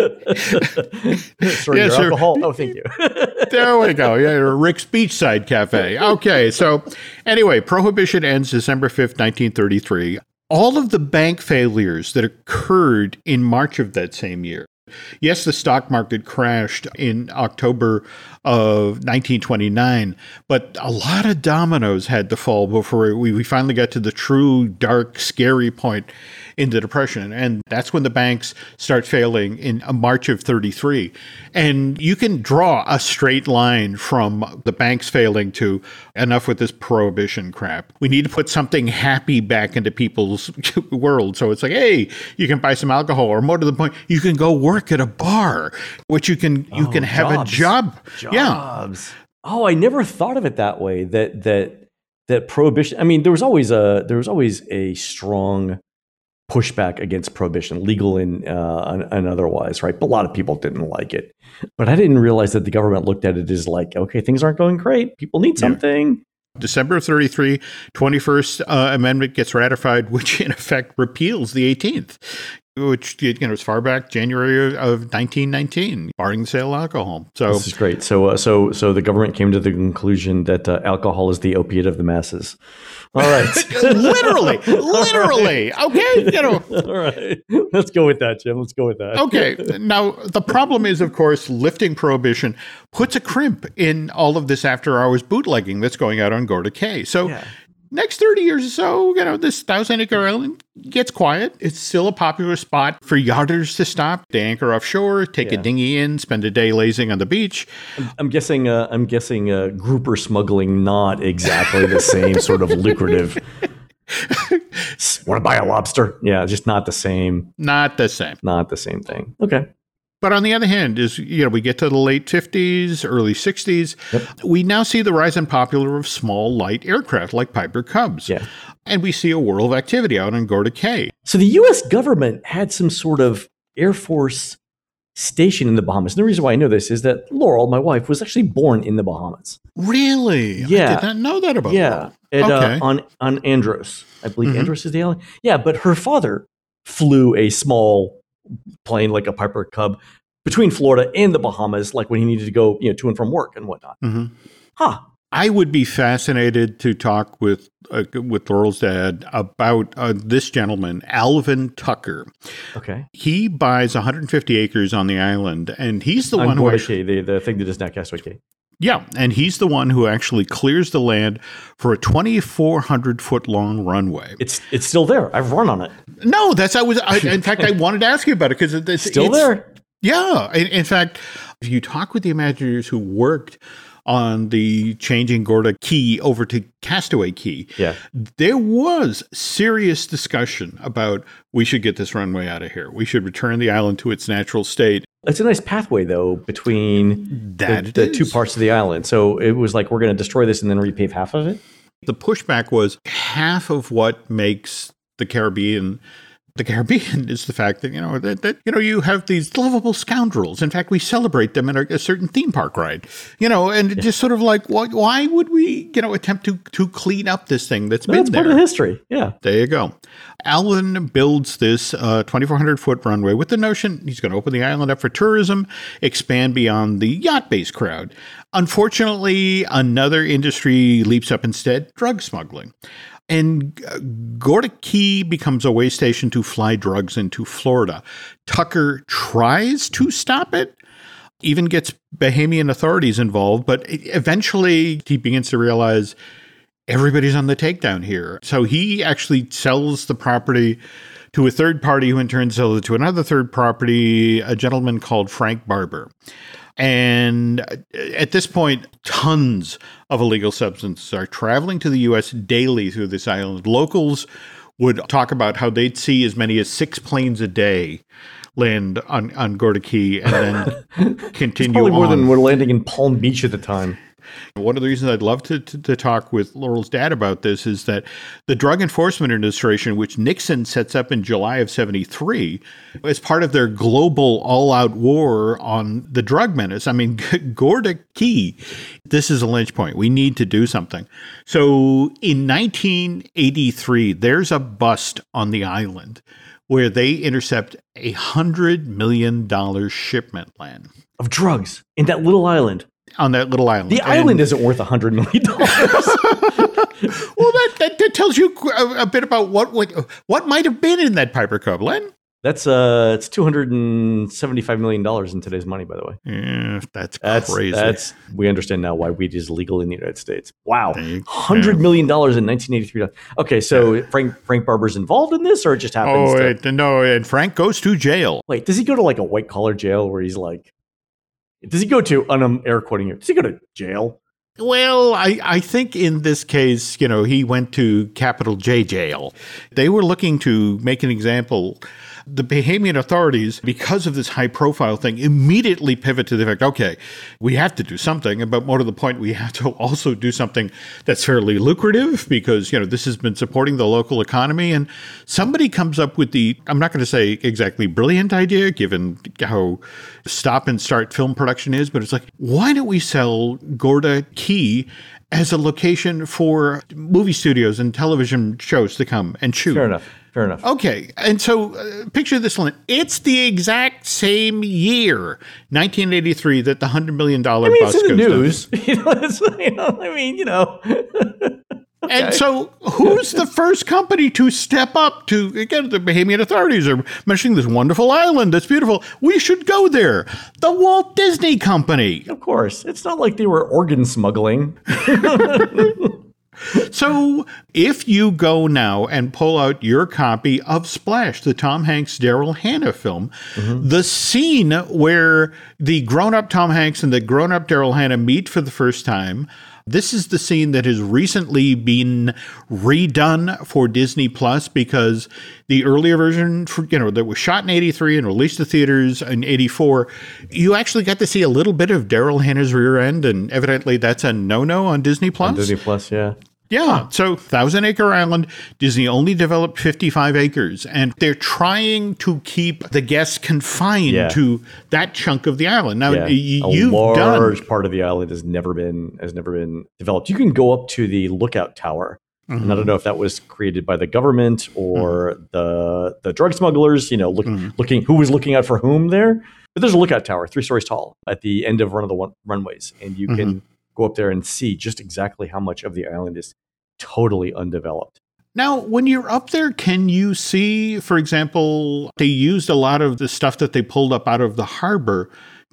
Sorry, yes, your alcohol. Oh, thank you. There we go. Yeah, Rick's Beachside Cafe. Okay, so anyway, Prohibition ends December fifth, nineteen thirty-three. All of the bank failures that occurred in March of that same year. Yes, the stock market crashed in October of nineteen twenty-nine, but a lot of dominoes had to fall before we, we finally got to the true, dark, scary point in the Depression. And that's when the banks start failing in March of thirty-three. And you can draw a straight line from the banks failing to enough with this prohibition crap. We need to put something happy back into people's world. So it's like, hey, you can buy some alcohol, or more to the point, you can go work at a bar, which you can you oh, can have jobs. a job. Jobs. Yeah. Oh, I never thought of it that way. That that that prohibition. I mean, there was always a there was always a strong pushback against prohibition, legal and uh, and otherwise, right? But a lot of people didn't like it. But I didn't realize that the government looked at it as like, okay, things aren't going great. People need something. Yeah. December of thirty-three, twenty-first uh, Amendment gets ratified, which in effect repeals the eighteenth, which, you know, as far back January of nineteen nineteen, barring the sale of alcohol. So this is great. So, uh, so, so the government came to the conclusion that uh, alcohol is the opiate of the masses. All right, literally, literally. Okay, you know. All right, let's go with that, Jim. Let's go with that. Okay. Now, the problem is, of course, lifting prohibition puts a crimp in all of this after-hours bootlegging that's going out on Gorda Cay. So. Yeah. Next thirty years or so, you know, this Thousand Acre Island gets quiet. It's still a popular spot for yachters to stop. They anchor offshore, take yeah. a dinghy in, spend a day lazing on the beach. I'm, I'm guessing. Uh, I'm guessing. Uh, grouper smuggling, not exactly the same sort of lucrative. Want to buy a lobster? Yeah, just not the same. Not the same. Not the same thing. Okay. But on the other hand, is you know we get to the late fifties, early sixties, yep. we now see the rise in popular of small, light aircraft like Piper Cubs. Yeah. And we see a whirl of activity out on Gorda Cay. So the U S government had some sort of Air Force station in the Bahamas. And the reason why I know this is that Laurel, my wife, was actually born in the Bahamas. Really? Yeah. I did not know that about her. Yeah. At, okay. uh, on, on Andros. I believe mm-hmm. Andros is the island. Yeah, but her father flew a small plane like a Piper Cub between Florida and the Bahamas, like when he needed to go, you know, to and from work and whatnot. Mm-hmm. Huh. I would be fascinated to talk with uh, with Laurel's dad about uh, this gentleman, Alvin Tucker. Okay. He buys one hundred fifty acres on the island, and he's the on one who Gorda actually, Cay, the, the thing that is not Castaway Cay. Yeah, and he's the one who actually clears the land for a twenty-four hundred foot long runway. It's it's still there. I've run on it. No, that's I was. I, in fact, I wanted to ask you about it because it's still it's, there. Yeah. In, in fact, if you talk with the Imagineers who worked on the changing Gorda Cay over to Castaway Cay, yeah. there was serious discussion about we should get this runway out of here. We should return the island to its natural state. It's a nice pathway, though, between that the, the two parts of the island. So it was like, we're going to destroy this and then repave half of it? The pushback was half of what makes the Caribbean The Caribbean is the fact that, you know, that, that, you know, you have these lovable scoundrels. In fact, we celebrate them in a, a certain theme park ride, you know, and yeah. just sort of like, why, why would we, you know, attempt to, to clean up this thing that's no, been that's there? Part of the history. Yeah. There you go. Alvin builds this uh, twenty-four hundred foot runway with the notion he's going to open the island up for tourism, expand beyond the yacht-based crowd. Unfortunately, another industry leaps up instead, drug smuggling. And Gorda Cay becomes a way station to fly drugs into Florida. Tucker tries to stop it, even gets Bahamian authorities involved, but eventually he begins to realize everybody's on the takedown here. So he actually sells the property to a third party who in turn sells it to another third party, a gentleman called Frank Barber. And at this point, tons of illegal substances are traveling to the U S daily through this island. Locals would talk about how they'd see as many as six planes a day land on, on Gorda Key and then continue Probably more on. than we're landing in Palm Beach at the time. One of the reasons I'd love to, to, to talk with Laurel's dad about this is that the Drug Enforcement Administration, which Nixon sets up in July of seventy-three, as part of their global all-out war on the drug menace. I mean, Gorda Key, this is a lynch point. We need to do something. So in nineteen eighty-three, there's a bust on the island where they intercept a one hundred million dollars shipment, Len. Of drugs in that little island. On that little island. The and, island isn't worth one hundred million dollars. Well, that, that, that tells you a, a bit about what, what what might have been in that Piper Cub, Len. That's uh, it's two hundred seventy-five million dollars in today's money, by the way. Yeah, that's, That's crazy. That's we understand now why weed is legal in the United States. Wow, They- hundred million dollars in nineteen eighty-three. Okay, so Frank Frank Barber's involved in this, or it just happens? Oh, to, it, no, and Frank goes to jail. wait, does he go to like a white collar jail where he's like? Does he go to? And I'm air quoting here. Does he go to jail? Well, I, I think in this case, you know, he went to Capital J jail. They were looking to make an example. The Bahamian authorities, because of this high profile thing, immediately pivot to the fact, okay, we have to do something, but more to the point, we have to also do something that's fairly lucrative because, you know, this has been supporting the local economy. And somebody comes up with the, I'm not going to say exactly brilliant idea, given how stop and start film production is, but it's like, why don't we sell Gorda Key as a location for movie studios and television shows to come and shoot? Fair enough. Fair enough. Okay, and so uh, picture this one. It's the exact same year, nineteen eighty-three, that the one hundred million dollars I mean, bus it's in the goes news. You know, it's, you know, I mean, you know. down. And so who's the first company to step up to, again, the Bahamian authorities are mentioning this wonderful island that's beautiful. We should go there. The Walt Disney Company. Of course, it's not like they were organ smuggling. So if you go now and pull out your copy of Splash, the Tom Hanks, Daryl Hannah film, mm-hmm. the scene where the grown-up Tom Hanks and the grown-up Daryl Hannah meet for the first time, this is the scene that has recently been redone for Disney Plus because the earlier version, for, you know, that was shot in eighty-three and released to theaters in eighty-four, you actually got to see a little bit of Daryl Hannah's rear end, and evidently that's a no-no on Disney Plus. On Disney Plus, yeah. Yeah, so Thousand Acre Island, Disney only developed fifty-five acres, and they're trying to keep the guests confined yeah. to that chunk of the island. Now, yeah. y- a you've large done part of the island has never been has never been developed. You can go up to the lookout tower, mm-hmm. and I don't know if that was created by the government or mm-hmm. the the drug smugglers. You know, look, mm-hmm. looking who was looking out for whom there. But there's a lookout tower, three stories tall, at the end of one of the one, runways, and you mm-hmm. can go up there and see just exactly how much of the island is totally undeveloped. Now, when you're up there, can you see, for example, they used a lot of the stuff that they pulled up out of the harbor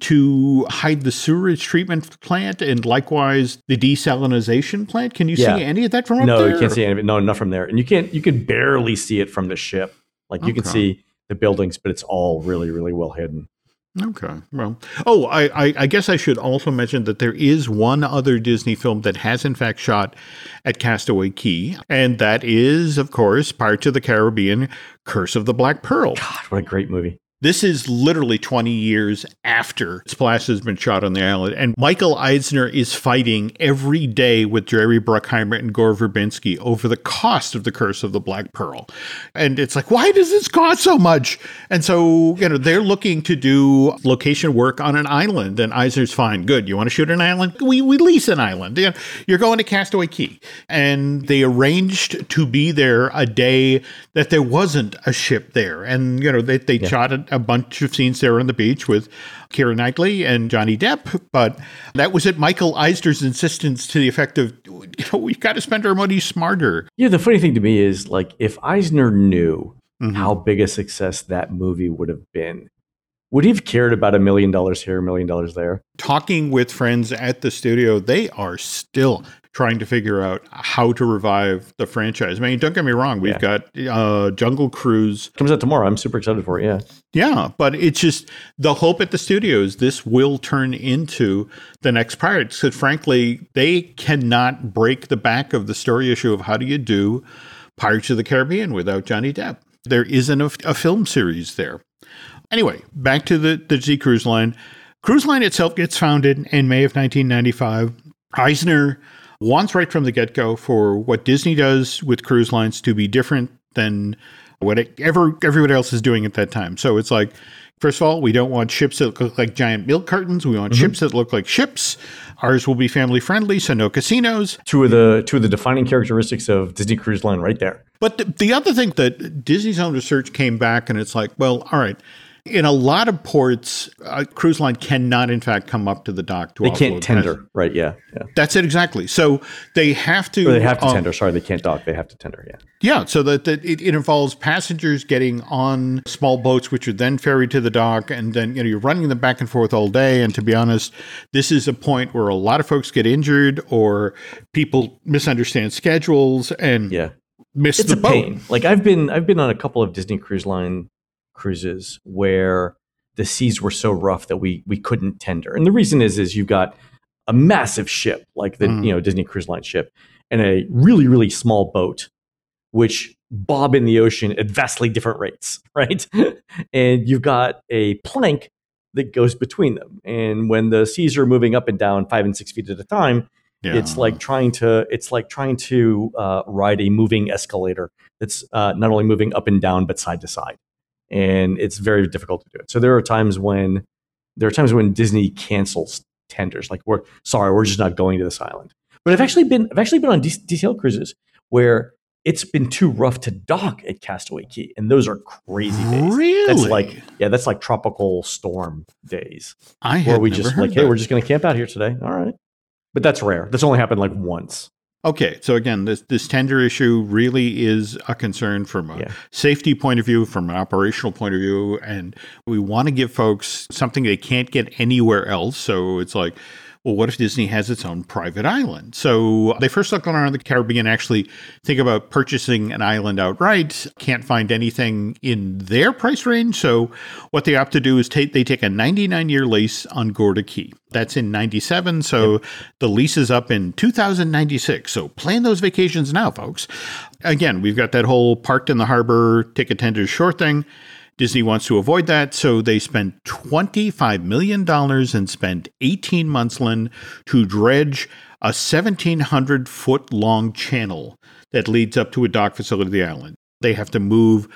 to hide the sewage treatment plant and likewise the desalinization plant? Can you yeah. see any of that from up no, there? No, you can't see any of it. No, not from there. And you can't, you can barely see it from the ship. Like you okay. can see the buildings, but it's all really, really well hidden. Okay. Well, oh, I, I, I guess I should also mention that there is one other Disney film that has in fact shot at Castaway Cay, and that is, of course, Pirates of the Caribbean, Curse of the Black Pearl. God, what a great movie. This is literally twenty years after Splash has been shot on the island. And Michael Eisner is fighting every day with Jerry Bruckheimer and Gore Verbinski over the cost of the Curse of the Black Pearl. And it's like, why does this cost so much? And so, you know, they're looking to do location work on an island. And Eisner's fine. Good. You want to shoot an island? We, we lease an island. You know, you're going to Castaway Cay. And they arranged to be there a day that there wasn't a ship there. And, you know, they, they yeah. shot a, a bunch of scenes there on the beach with Keira Knightley and Johnny Depp, but that was at Michael Eisner's insistence to the effect of, you know, we've got to spend our money smarter. Yeah, the funny thing to me is, like, if Eisner knew mm-hmm. how big a success that movie would have been, would he have cared about a million dollars here, a million dollars there? Talking with friends at the studio, they are still trying to figure out how to revive the franchise. I mean, don't get me wrong. We've yeah. got uh, Jungle Cruise. Comes out tomorrow. I'm super excited for it, yeah. Yeah, but it's just the hope at the studios, this will turn into the next Pirates. Because frankly, they cannot break the back of the story issue of how do you do Pirates of the Caribbean without Johnny Depp. There isn't a, a film series there. Anyway, back to the, the Disney Cruise Line. Cruise Line itself gets founded in May of nineteen ninety-five. Eisner wants right from the get-go for what Disney does with cruise lines to be different than whatever everybody else is doing at that time. So it's like, first of all, we don't want ships that look like giant milk cartons. We want mm-hmm. ships that look like ships. Ours will be family friendly, so no casinos. Two of the two of the defining characteristics of Disney Cruise Line right there. But the, the other thing that Disney's own research came back and it's like, well, all right. In a lot of ports, a cruise line cannot, in fact, come up to the dock to They offload can't tender, passengers. right? Yeah, yeah. That's it, exactly. So they have to... Or they have to um, tender. Sorry, they can't dock. They have to tender, yeah. Yeah, so that, that it, it involves passengers getting on small boats, which are then ferried to the dock, and then you know you're running them back and forth all day. And to be honest, this is a point where a lot of folks get injured or people misunderstand schedules and yeah. miss it's the a boat. Pain. Like I've been, I've been on a couple of Disney Cruise Line cruises where the seas were so rough that we we couldn't tender. And the reason is is you've got a massive ship like the mm. you know Disney Cruise Line ship and a really really small boat which bob in the ocean at vastly different rates, right? And you've got a plank that goes between them. And when the seas are moving up and down five and six feet at a time, yeah. it's like trying to it's like trying to uh, ride a moving escalator that's uh, not only moving up and down but side to side. And it's very difficult to do it. So there are times when there are times when Disney cancels tenders, like we're sorry, we're just not going to this island. But I've actually been I've actually been on D C L cruises where it's been too rough to dock at Castaway Cay, and those are crazy days. Really? That's like yeah, that's like tropical storm days. I where had we never just heard like, that. hey, we're just going to camp out here today. All right, but that's rare. That's only happened like once. Okay, so again, this this tender issue really is a concern from a yeah. safety point of view, from an operational point of view, and we want to give folks something they can't get anywhere else. So it's like, well, what if Disney has its own private island? So they first look around the Caribbean, actually think about purchasing an island outright, can't find anything in their price range. So what they opt to do is take they take a ninety-nine year lease on Gorda Cay. That's in ninety-seven. So yep. the lease is up in two thousand ninety-six. So plan those vacations now, folks. Again, we've got that whole parked in the harbor, ticket tender short thing. Disney wants to avoid that, so they spent twenty-five million dollars and spent eighteen months, Lynn, to dredge a seventeen hundred foot long channel that leads up to a dock facility of the island. They have to move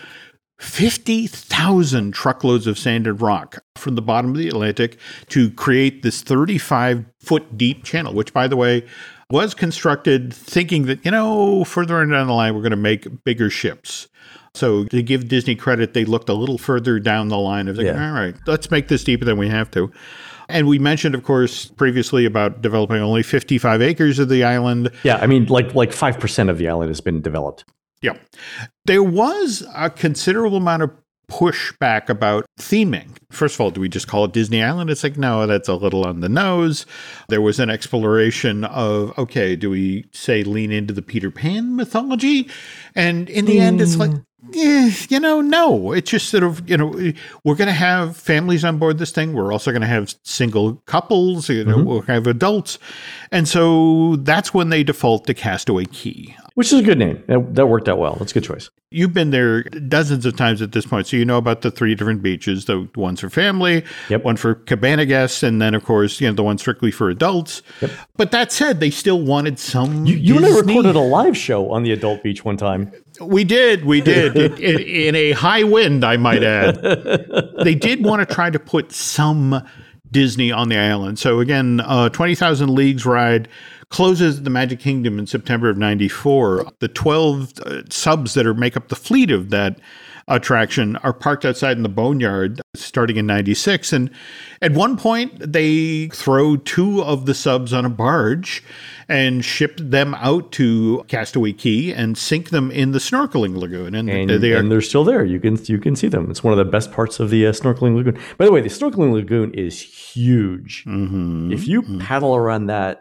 fifty thousand truckloads of sand and rock from the bottom of the Atlantic to create this thirty-five foot deep channel, which, by the way, was constructed thinking that, you know, further on down the line, we're going to make bigger ships. So to give Disney credit, they looked a little further down the line of like, yeah. all right, let's make this deeper than we have to. And we mentioned, of course, previously about developing only fifty-five acres of the island. Yeah, I mean, like like five percent of the island has been developed. Yeah. There was a considerable amount of pushback about theming. First of all, do we just call it Disney Island? It's like, no, that's a little on the nose. There was an exploration of, okay, do we say lean into the Peter Pan mythology? And in the mm. end, it's like, yeah, you know, no. It's just sort of, you know, we're going to have families on board this thing. We're also going to have single couples, you know, mm-hmm. we'll have adults. And so that's when they default to Castaway Cay. Which is a good name. That, that worked out well. That's a good choice. You've been there dozens of times at this point, so you know about the three different beaches, the ones for family, yep. one for cabana guests, and then, of course, you know, the one strictly for adults. Yep. But that said, they still wanted some You, you and I Disney. recorded a live show on the adult beach one time. We did. We did. in, in, in a high wind, I might add. They did want to try to put some Disney on the island. So again, uh, twenty thousand Leagues ride closes the Magic Kingdom in September of ninety-four. The twelve uh, subs that are make up the fleet of that attraction are parked outside in the Boneyard starting in ninety-six. And at one point, they throw two of the subs on a barge and ship them out to Castaway Cay and sink them in the snorkeling lagoon. And, and, they are, and they're still there. You can you can see them. It's one of the best parts of the uh, snorkeling lagoon. By the way, the snorkeling lagoon is huge. Mm-hmm, if you mm-hmm. paddle around that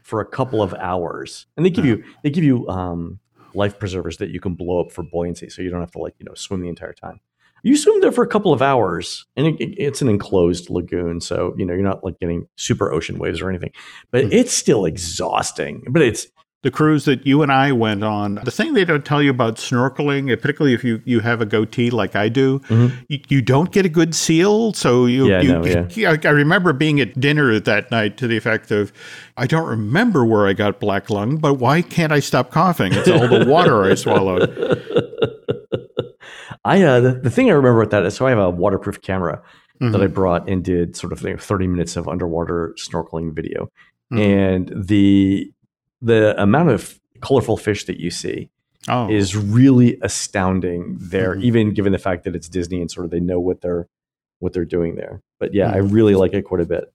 for a couple of hours, and they give Yeah. you they give you um, life preservers that you can blow up for buoyancy, so you don't have to like you know swim the entire time. You swim there for a couple of hours, and it, it, it's an enclosed lagoon, so you know you're not like getting super ocean waves or anything, but Mhm. it's still exhausting. But it's The cruise that you and I went on, the thing they don't tell you about snorkeling, particularly if you, you have a goatee like I do, Mhm. you, you don't get a good seal. So you, Yeah, you, no, yeah. I, I remember being at dinner that night to the effect of, I don't remember where I got black lung, but why can't I stop coughing? It's all the water I swallowed. I uh, the, the thing I remember about that is so I have a waterproof camera Mhm. that I brought and did sort of you know, thirty minutes of underwater snorkeling video, Mhm. and the the amount of colorful fish that you see Oh, is really astounding there, Mhm. even given the fact that it's Disney and sort of they know what they're what they're doing there. But yeah, I Mhm. really like it quite a bit.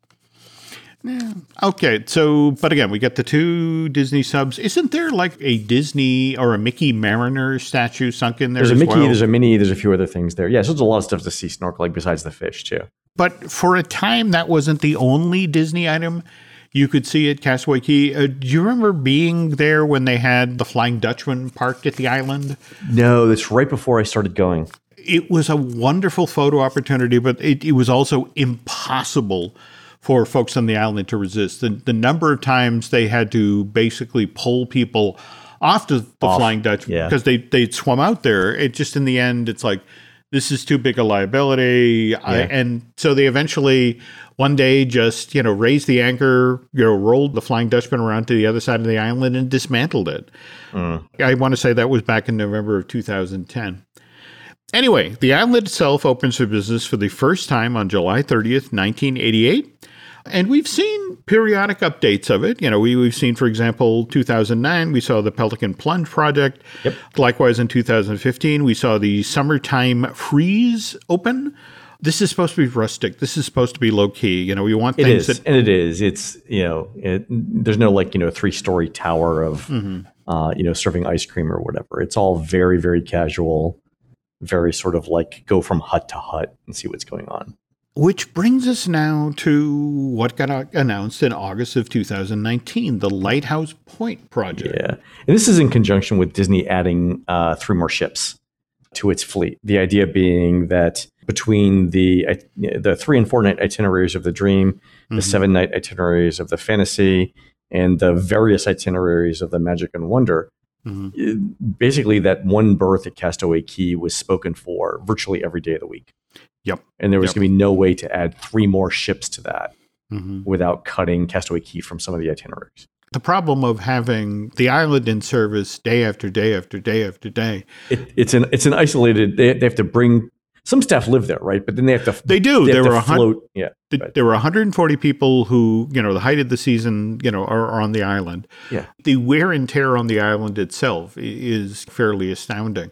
yeah. Okay. So, but again, we got the two Disney subs. Isn't there like a Disney or a Mickey Mariner statue sunk in there There's a as Mickey, well? there's a Minnie, there's a few other things there. Yeah, so there's a lot of stuff to see snorkeling besides the fish too. But for a time, that wasn't the only Disney item you could see at Castaway Cay. Uh, do you remember being there when they had the Flying Dutchman parked at the island? No, that's right before I started going. It was a wonderful photo opportunity, but it, it was also impossible for folks on the island to resist. The, the number of times they had to basically pull people off the, the Off, Flying Dutchman yeah. because they, they'd swum out there. It just, in the end, it's like, this is too big a liability. I, Yeah. and so they eventually one day just, you know, raised the anchor, you know, rolled the Flying Dutchman around to the other side of the island and dismantled it. Mm. I want to say that was back in November of two thousand ten. Anyway, the island itself opens for business for the first time on July thirtieth, nineteen eighty-eight. And we've seen periodic updates of it. You know, we, we've seen, for example, two thousand nine, we saw the Pelican Plunge project. Yep. Likewise, in two thousand fifteen, we saw the Summertime Freeze open. This is supposed to be rustic. This is supposed to be low key. You know, we want It things is, that. and it is. It's you know, it, there's no like you know three story tower of Mhm. uh, you know serving ice cream or whatever. It's all very very casual, very sort of like go from hut to hut and see what's going on. Which brings us now to what got announced in August of two thousand nineteen, the Lighthouse Point project. Yeah, and this is in conjunction with Disney adding uh, three more ships to its fleet. The idea being that between the uh, the three and four night itineraries of the Dream, the Mhm. seven night itineraries of the Fantasy, and the various itineraries of the Magic and Wonder, Mhm. it- basically that one berth at Castaway Cay was spoken for virtually every day of the week. Yep. And there was Yep. going to be no way to add three more ships to that Mhm. without cutting Castaway Cay from some of the itineraries. The problem of having the island in service day after day after day after day. It, it's an it's an isolated. They, they have to bring some staff live there, right? But then they have to. They do. They There have were to a hun- float. Yeah, th- right. there were one hundred forty people who, you know, the height of the season, you know, are, are on the island. Yeah. The wear and tear on the island itself i- is fairly astounding.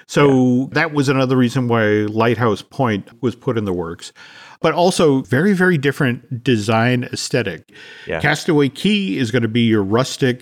So that was another reason why Lighthouse Point was put in the works. But also very, very different design aesthetic. Yeah. Castaway Cay is going to be your rustic,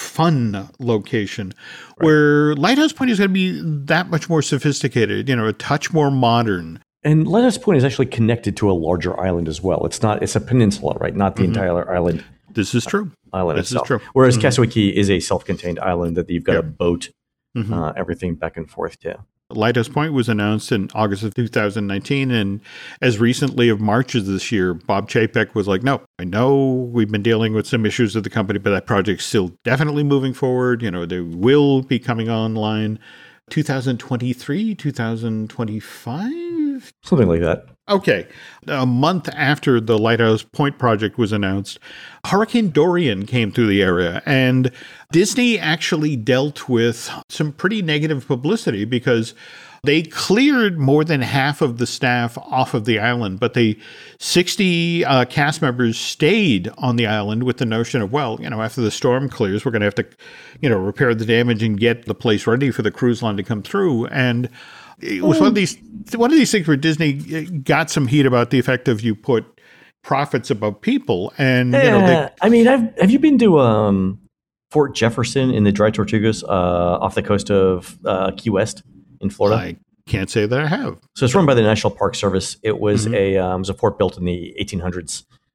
fun location, where Lighthouse Point is going to be that much more sophisticated, you know, a touch more modern. And Lighthouse Point is actually connected to a larger island as well. It's not. It's a peninsula, right? Not the entire island. This is true. Island This is itself. true. Whereas Mhm. Castaway Cay is a self-contained island that you've got Yeah. a boat, Mhm. uh, everything back and forth to. Lighthouse Point was announced in August of two thousand nineteen, and as recently of March of this year, Bob Chapek was like, no, I know we've been dealing with some issues with the company, but that project's still definitely moving forward. You know, they will be coming online twenty twenty-three, twenty twenty-five? Something like that. Okay. A month after the Lighthouse Point project was announced, Hurricane Dorian came through the area, and Disney actually dealt with some pretty negative publicity because they cleared more than half of the staff off of the island, but the sixty uh, cast members stayed on the island with the notion of, well, you know, after the storm clears, we're going to have to, you know, repair the damage and get the place ready for the cruise line to come through. And it was one of these one of these things where Disney got some heat about the effect of you put profits above people, and you know, Yeah, they, I mean, I've, have you been to um, Fort Jefferson in the Dry Tortugas uh, off the coast of uh, Key West in Florida? I can't say that I have. So it's run by the National Park Service. It was Mhm. a um, it was a fort built in the eighteen hundreds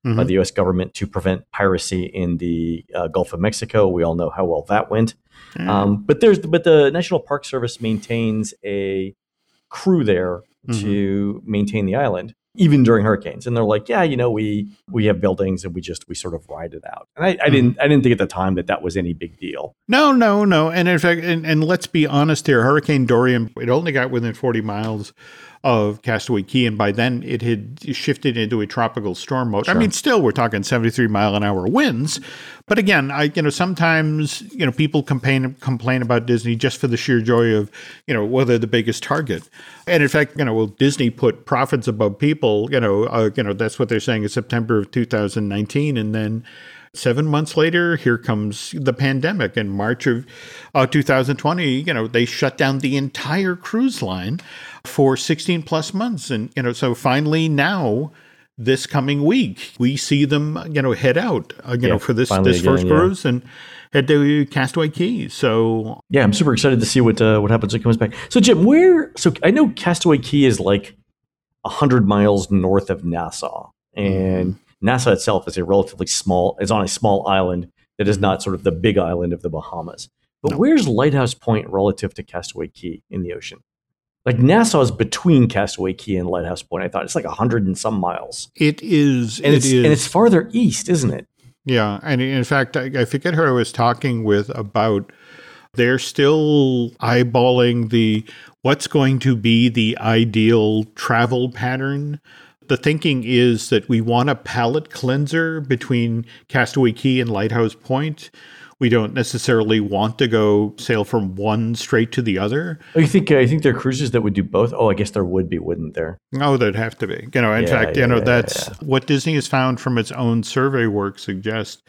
mm-hmm. by the U S government to prevent piracy in the uh, Gulf of Mexico. We all know how well that went. Mm. Um, but there's but the National Park Service maintains a crew there mm-hmm. to maintain the island, even during hurricanes. And they're like, yeah, you know, we we have buildings and we just we sort of ride it out. And I, I mm-hmm. didn't I didn't think at the time that that was any big deal. No, no, no. And in fact, and, and let's be honest here, Hurricane Dorian, it only got within forty miles of Castaway Cay, and by then it had shifted into a tropical storm mode. Sure. I mean, still we're talking seventy-three mile an hour winds, but again, I you know sometimes you know people complain complain about Disney just for the sheer joy of you know well they're the biggest target, and in fact you know well Disney put profits above people. You know uh, you know that's what they're saying in September of two thousand nineteen, and then seven months later, here comes the pandemic. In March of uh, two thousand twenty, you know, they shut down the entire cruise line for sixteen plus months. And, you know, so finally now, this coming week, we see them, you know, head out, uh, you yeah, know, for this, this again, first yeah. cruise and head to Castaway Cay. So, yeah, I'm super excited to see what uh, what happens when it comes back. So, Jim, where, so I know Castaway Cay is like one hundred miles north of Nassau. And mm-hmm. Nassau itself is a relatively small, is on a small island that is not sort of the big island of the Bahamas. But no. where's Lighthouse Point relative to Castaway Cay in the ocean? Like Nassau is between Castaway Cay and Lighthouse Point. I thought it's like a hundred and some miles. It is. And, it it's, is. and it's farther east, isn't it? Yeah. And in fact, I, I forget who I was talking with about, they're still eyeballing the, what's going to be the ideal travel pattern. The thinking is that we want a palate cleanser between Castaway Cay and Lighthouse Point. We don't necessarily want to go sail from one straight to the other. Oh, you think? Uh, I think there are cruises that would do both. Oh, I guess there would be, wouldn't there? No, there'd have to be. You know, in yeah, fact, yeah, you know, yeah, that's yeah. what Disney has found from its own survey work suggests.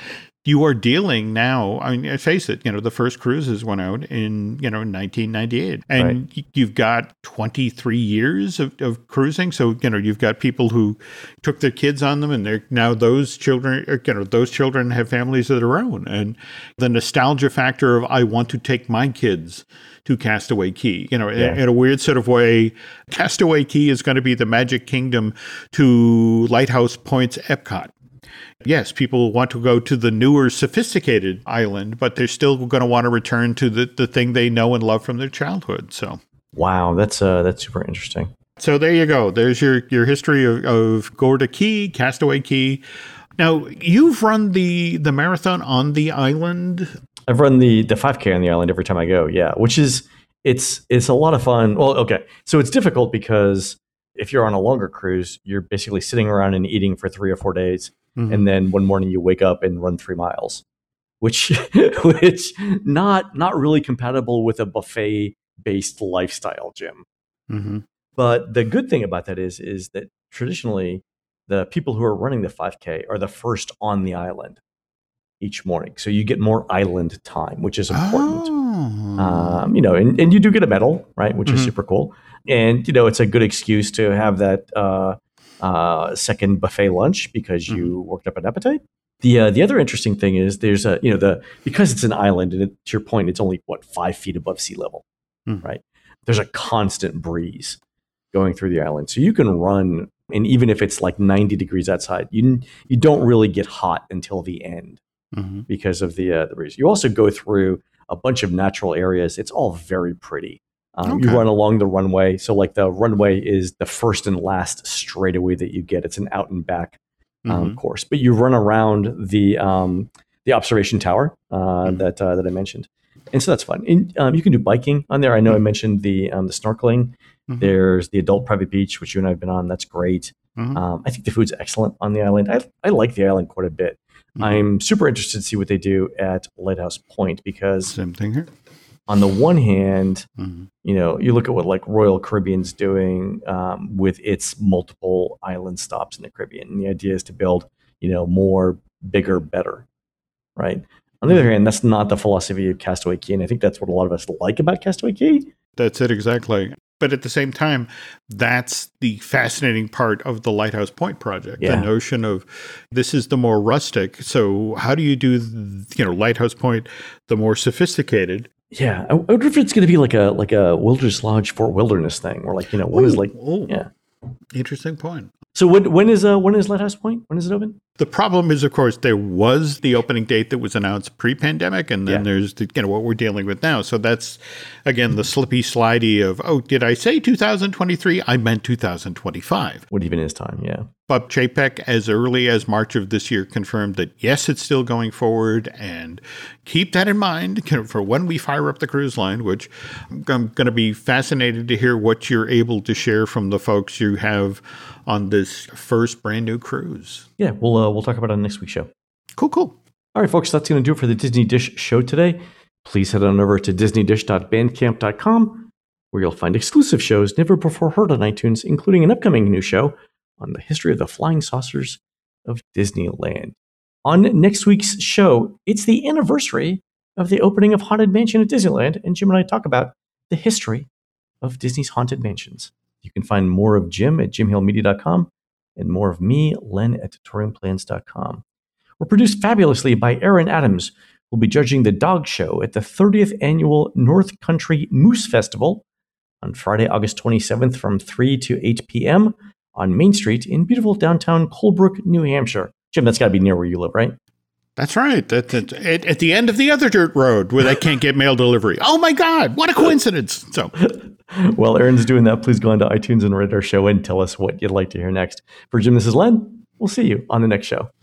You are dealing now, I mean, face it, you know, the first cruises went out in, you know, nineteen ninety-eight. And right. you've got twenty-three years of, of cruising. So, you know, you've got people who took their kids on them and they're now those children, you know, those children have families of their own. And the nostalgia factor of, I want to take my kids to Castaway Cay. You know, yeah. in, in a weird sort of way, Castaway Cay is going to be the Magic Kingdom to Lighthouse Point's Epcot. Yes, people want to go to the newer, sophisticated island, but they're still going to want to return to the, the thing they know and love from their childhood. So, wow, that's uh, that's super interesting. So there you go. There's your, your history of, of Gorda Cay, Castaway Cay. Now, you've run the, the marathon on the island. I've run the, the five K on the island every time I go, yeah, which is, it's it's a lot of fun. Well, okay, so it's difficult because if you're on a longer cruise, you're basically sitting around and eating for three or four days. Mm-hmm. And then one morning you wake up and run three miles, which which not not really compatible with a buffet based lifestyle, Jim. Mm-hmm. But the good thing about that is is that traditionally the people who are running the five K are the first on the island each morning, so you get more island time, which is important. Oh. Um, you know, and, and you do get a medal, right, which mm-hmm. is super cool. And you know, it's a good excuse to have that. Uh, Uh, second buffet lunch because you mm-hmm. worked up an appetite. The uh, the other interesting thing is there's a you know the because it's an island and it, to your point it's only what five feet above sea level, mm-hmm. right? There's a constant breeze going through the island, so you can run and even if it's like ninety degrees outside, you you don't really get hot until the end mm-hmm. because of the uh, the breeze. You also go through a bunch of natural areas. It's all very pretty. Um, okay. You run along the runway. So like the runway is the first and last straightaway that you get. It's an out and back um, mm-hmm. course, but you run around the um, the observation tower uh, mm-hmm. that uh, that I mentioned. And so that's fun. And, um, you can do biking on there. I know mm-hmm. I mentioned the um, the snorkeling. Mm-hmm. There's the adult private beach, which you and I have been on. That's great. Mm-hmm. Um, I think the food's excellent on the island. I, I like the island quite a bit. Mm-hmm. I'm super interested to see what they do at Lighthouse Point because same thing here. On the one hand, mm-hmm. you know, you look at what like Royal Caribbean's doing um, with its multiple island stops in the Caribbean. And the idea is to build, you know, more, bigger, better, right? On the other hand, that's not the philosophy of Castaway Cay. And I think that's what a lot of us like about Castaway Cay. That's it, exactly. But at the same time, that's the fascinating part of the Lighthouse Point project. Yeah. The notion of this is the more rustic. So how do you do, you know, Lighthouse Point, the more sophisticated? Yeah, I wonder if it's going to be like a like a Wilderness Lodge Fort Wilderness thing, or like you know what ooh, is like ooh. yeah. Interesting point. So when when is uh when is Lighthouse Point? When is it open? The problem is, of course, there was the opening date that was announced pre-pandemic, and then yeah. there's the, you know what we're dealing with now. So that's, again, the slippy slidey of, oh, did I say two thousand twenty-three? I meant two thousand twenty-five. What even is time, yeah. But Chapek, as early as March of this year, confirmed that, yes, it's still going forward, and keep that in mind for when we fire up the cruise line, which I'm going to be fascinated to hear what you're able to share from the folks you have on this first brand new cruise. Yeah, we'll uh, we'll talk about it on next week's show. Cool, cool. All right, folks, that's going to do it for the Disney Dish show today. Please head on over to disney dish dot bandcamp dot com, where you'll find exclusive shows never before heard on iTunes, including an upcoming new show on the history of the flying saucers of Disneyland. On next week's show, it's the anniversary of the opening of Haunted Mansion at Disneyland, and Jim and I talk about the history of Disney's Haunted Mansions. You can find more of Jim at jim hill media dot com and more of me, Len, at tutorium plans dot com. We're produced fabulously by Aaron Adams, who will be judging the dog show at the thirtieth Annual North Country Moose Festival on Friday, August twenty-seventh from three to eight p.m. on Main Street in beautiful downtown Colebrook, New Hampshire. Jim, that's got to be near where you live, right? That's right. That, that, at, at the end of the other dirt road where they can't get mail delivery. Oh, my God. What a coincidence. So, while Aaron's doing that, please go onto iTunes and rate our show and tell us what you'd like to hear next. For Jim, this is Len. We'll see you on the next show.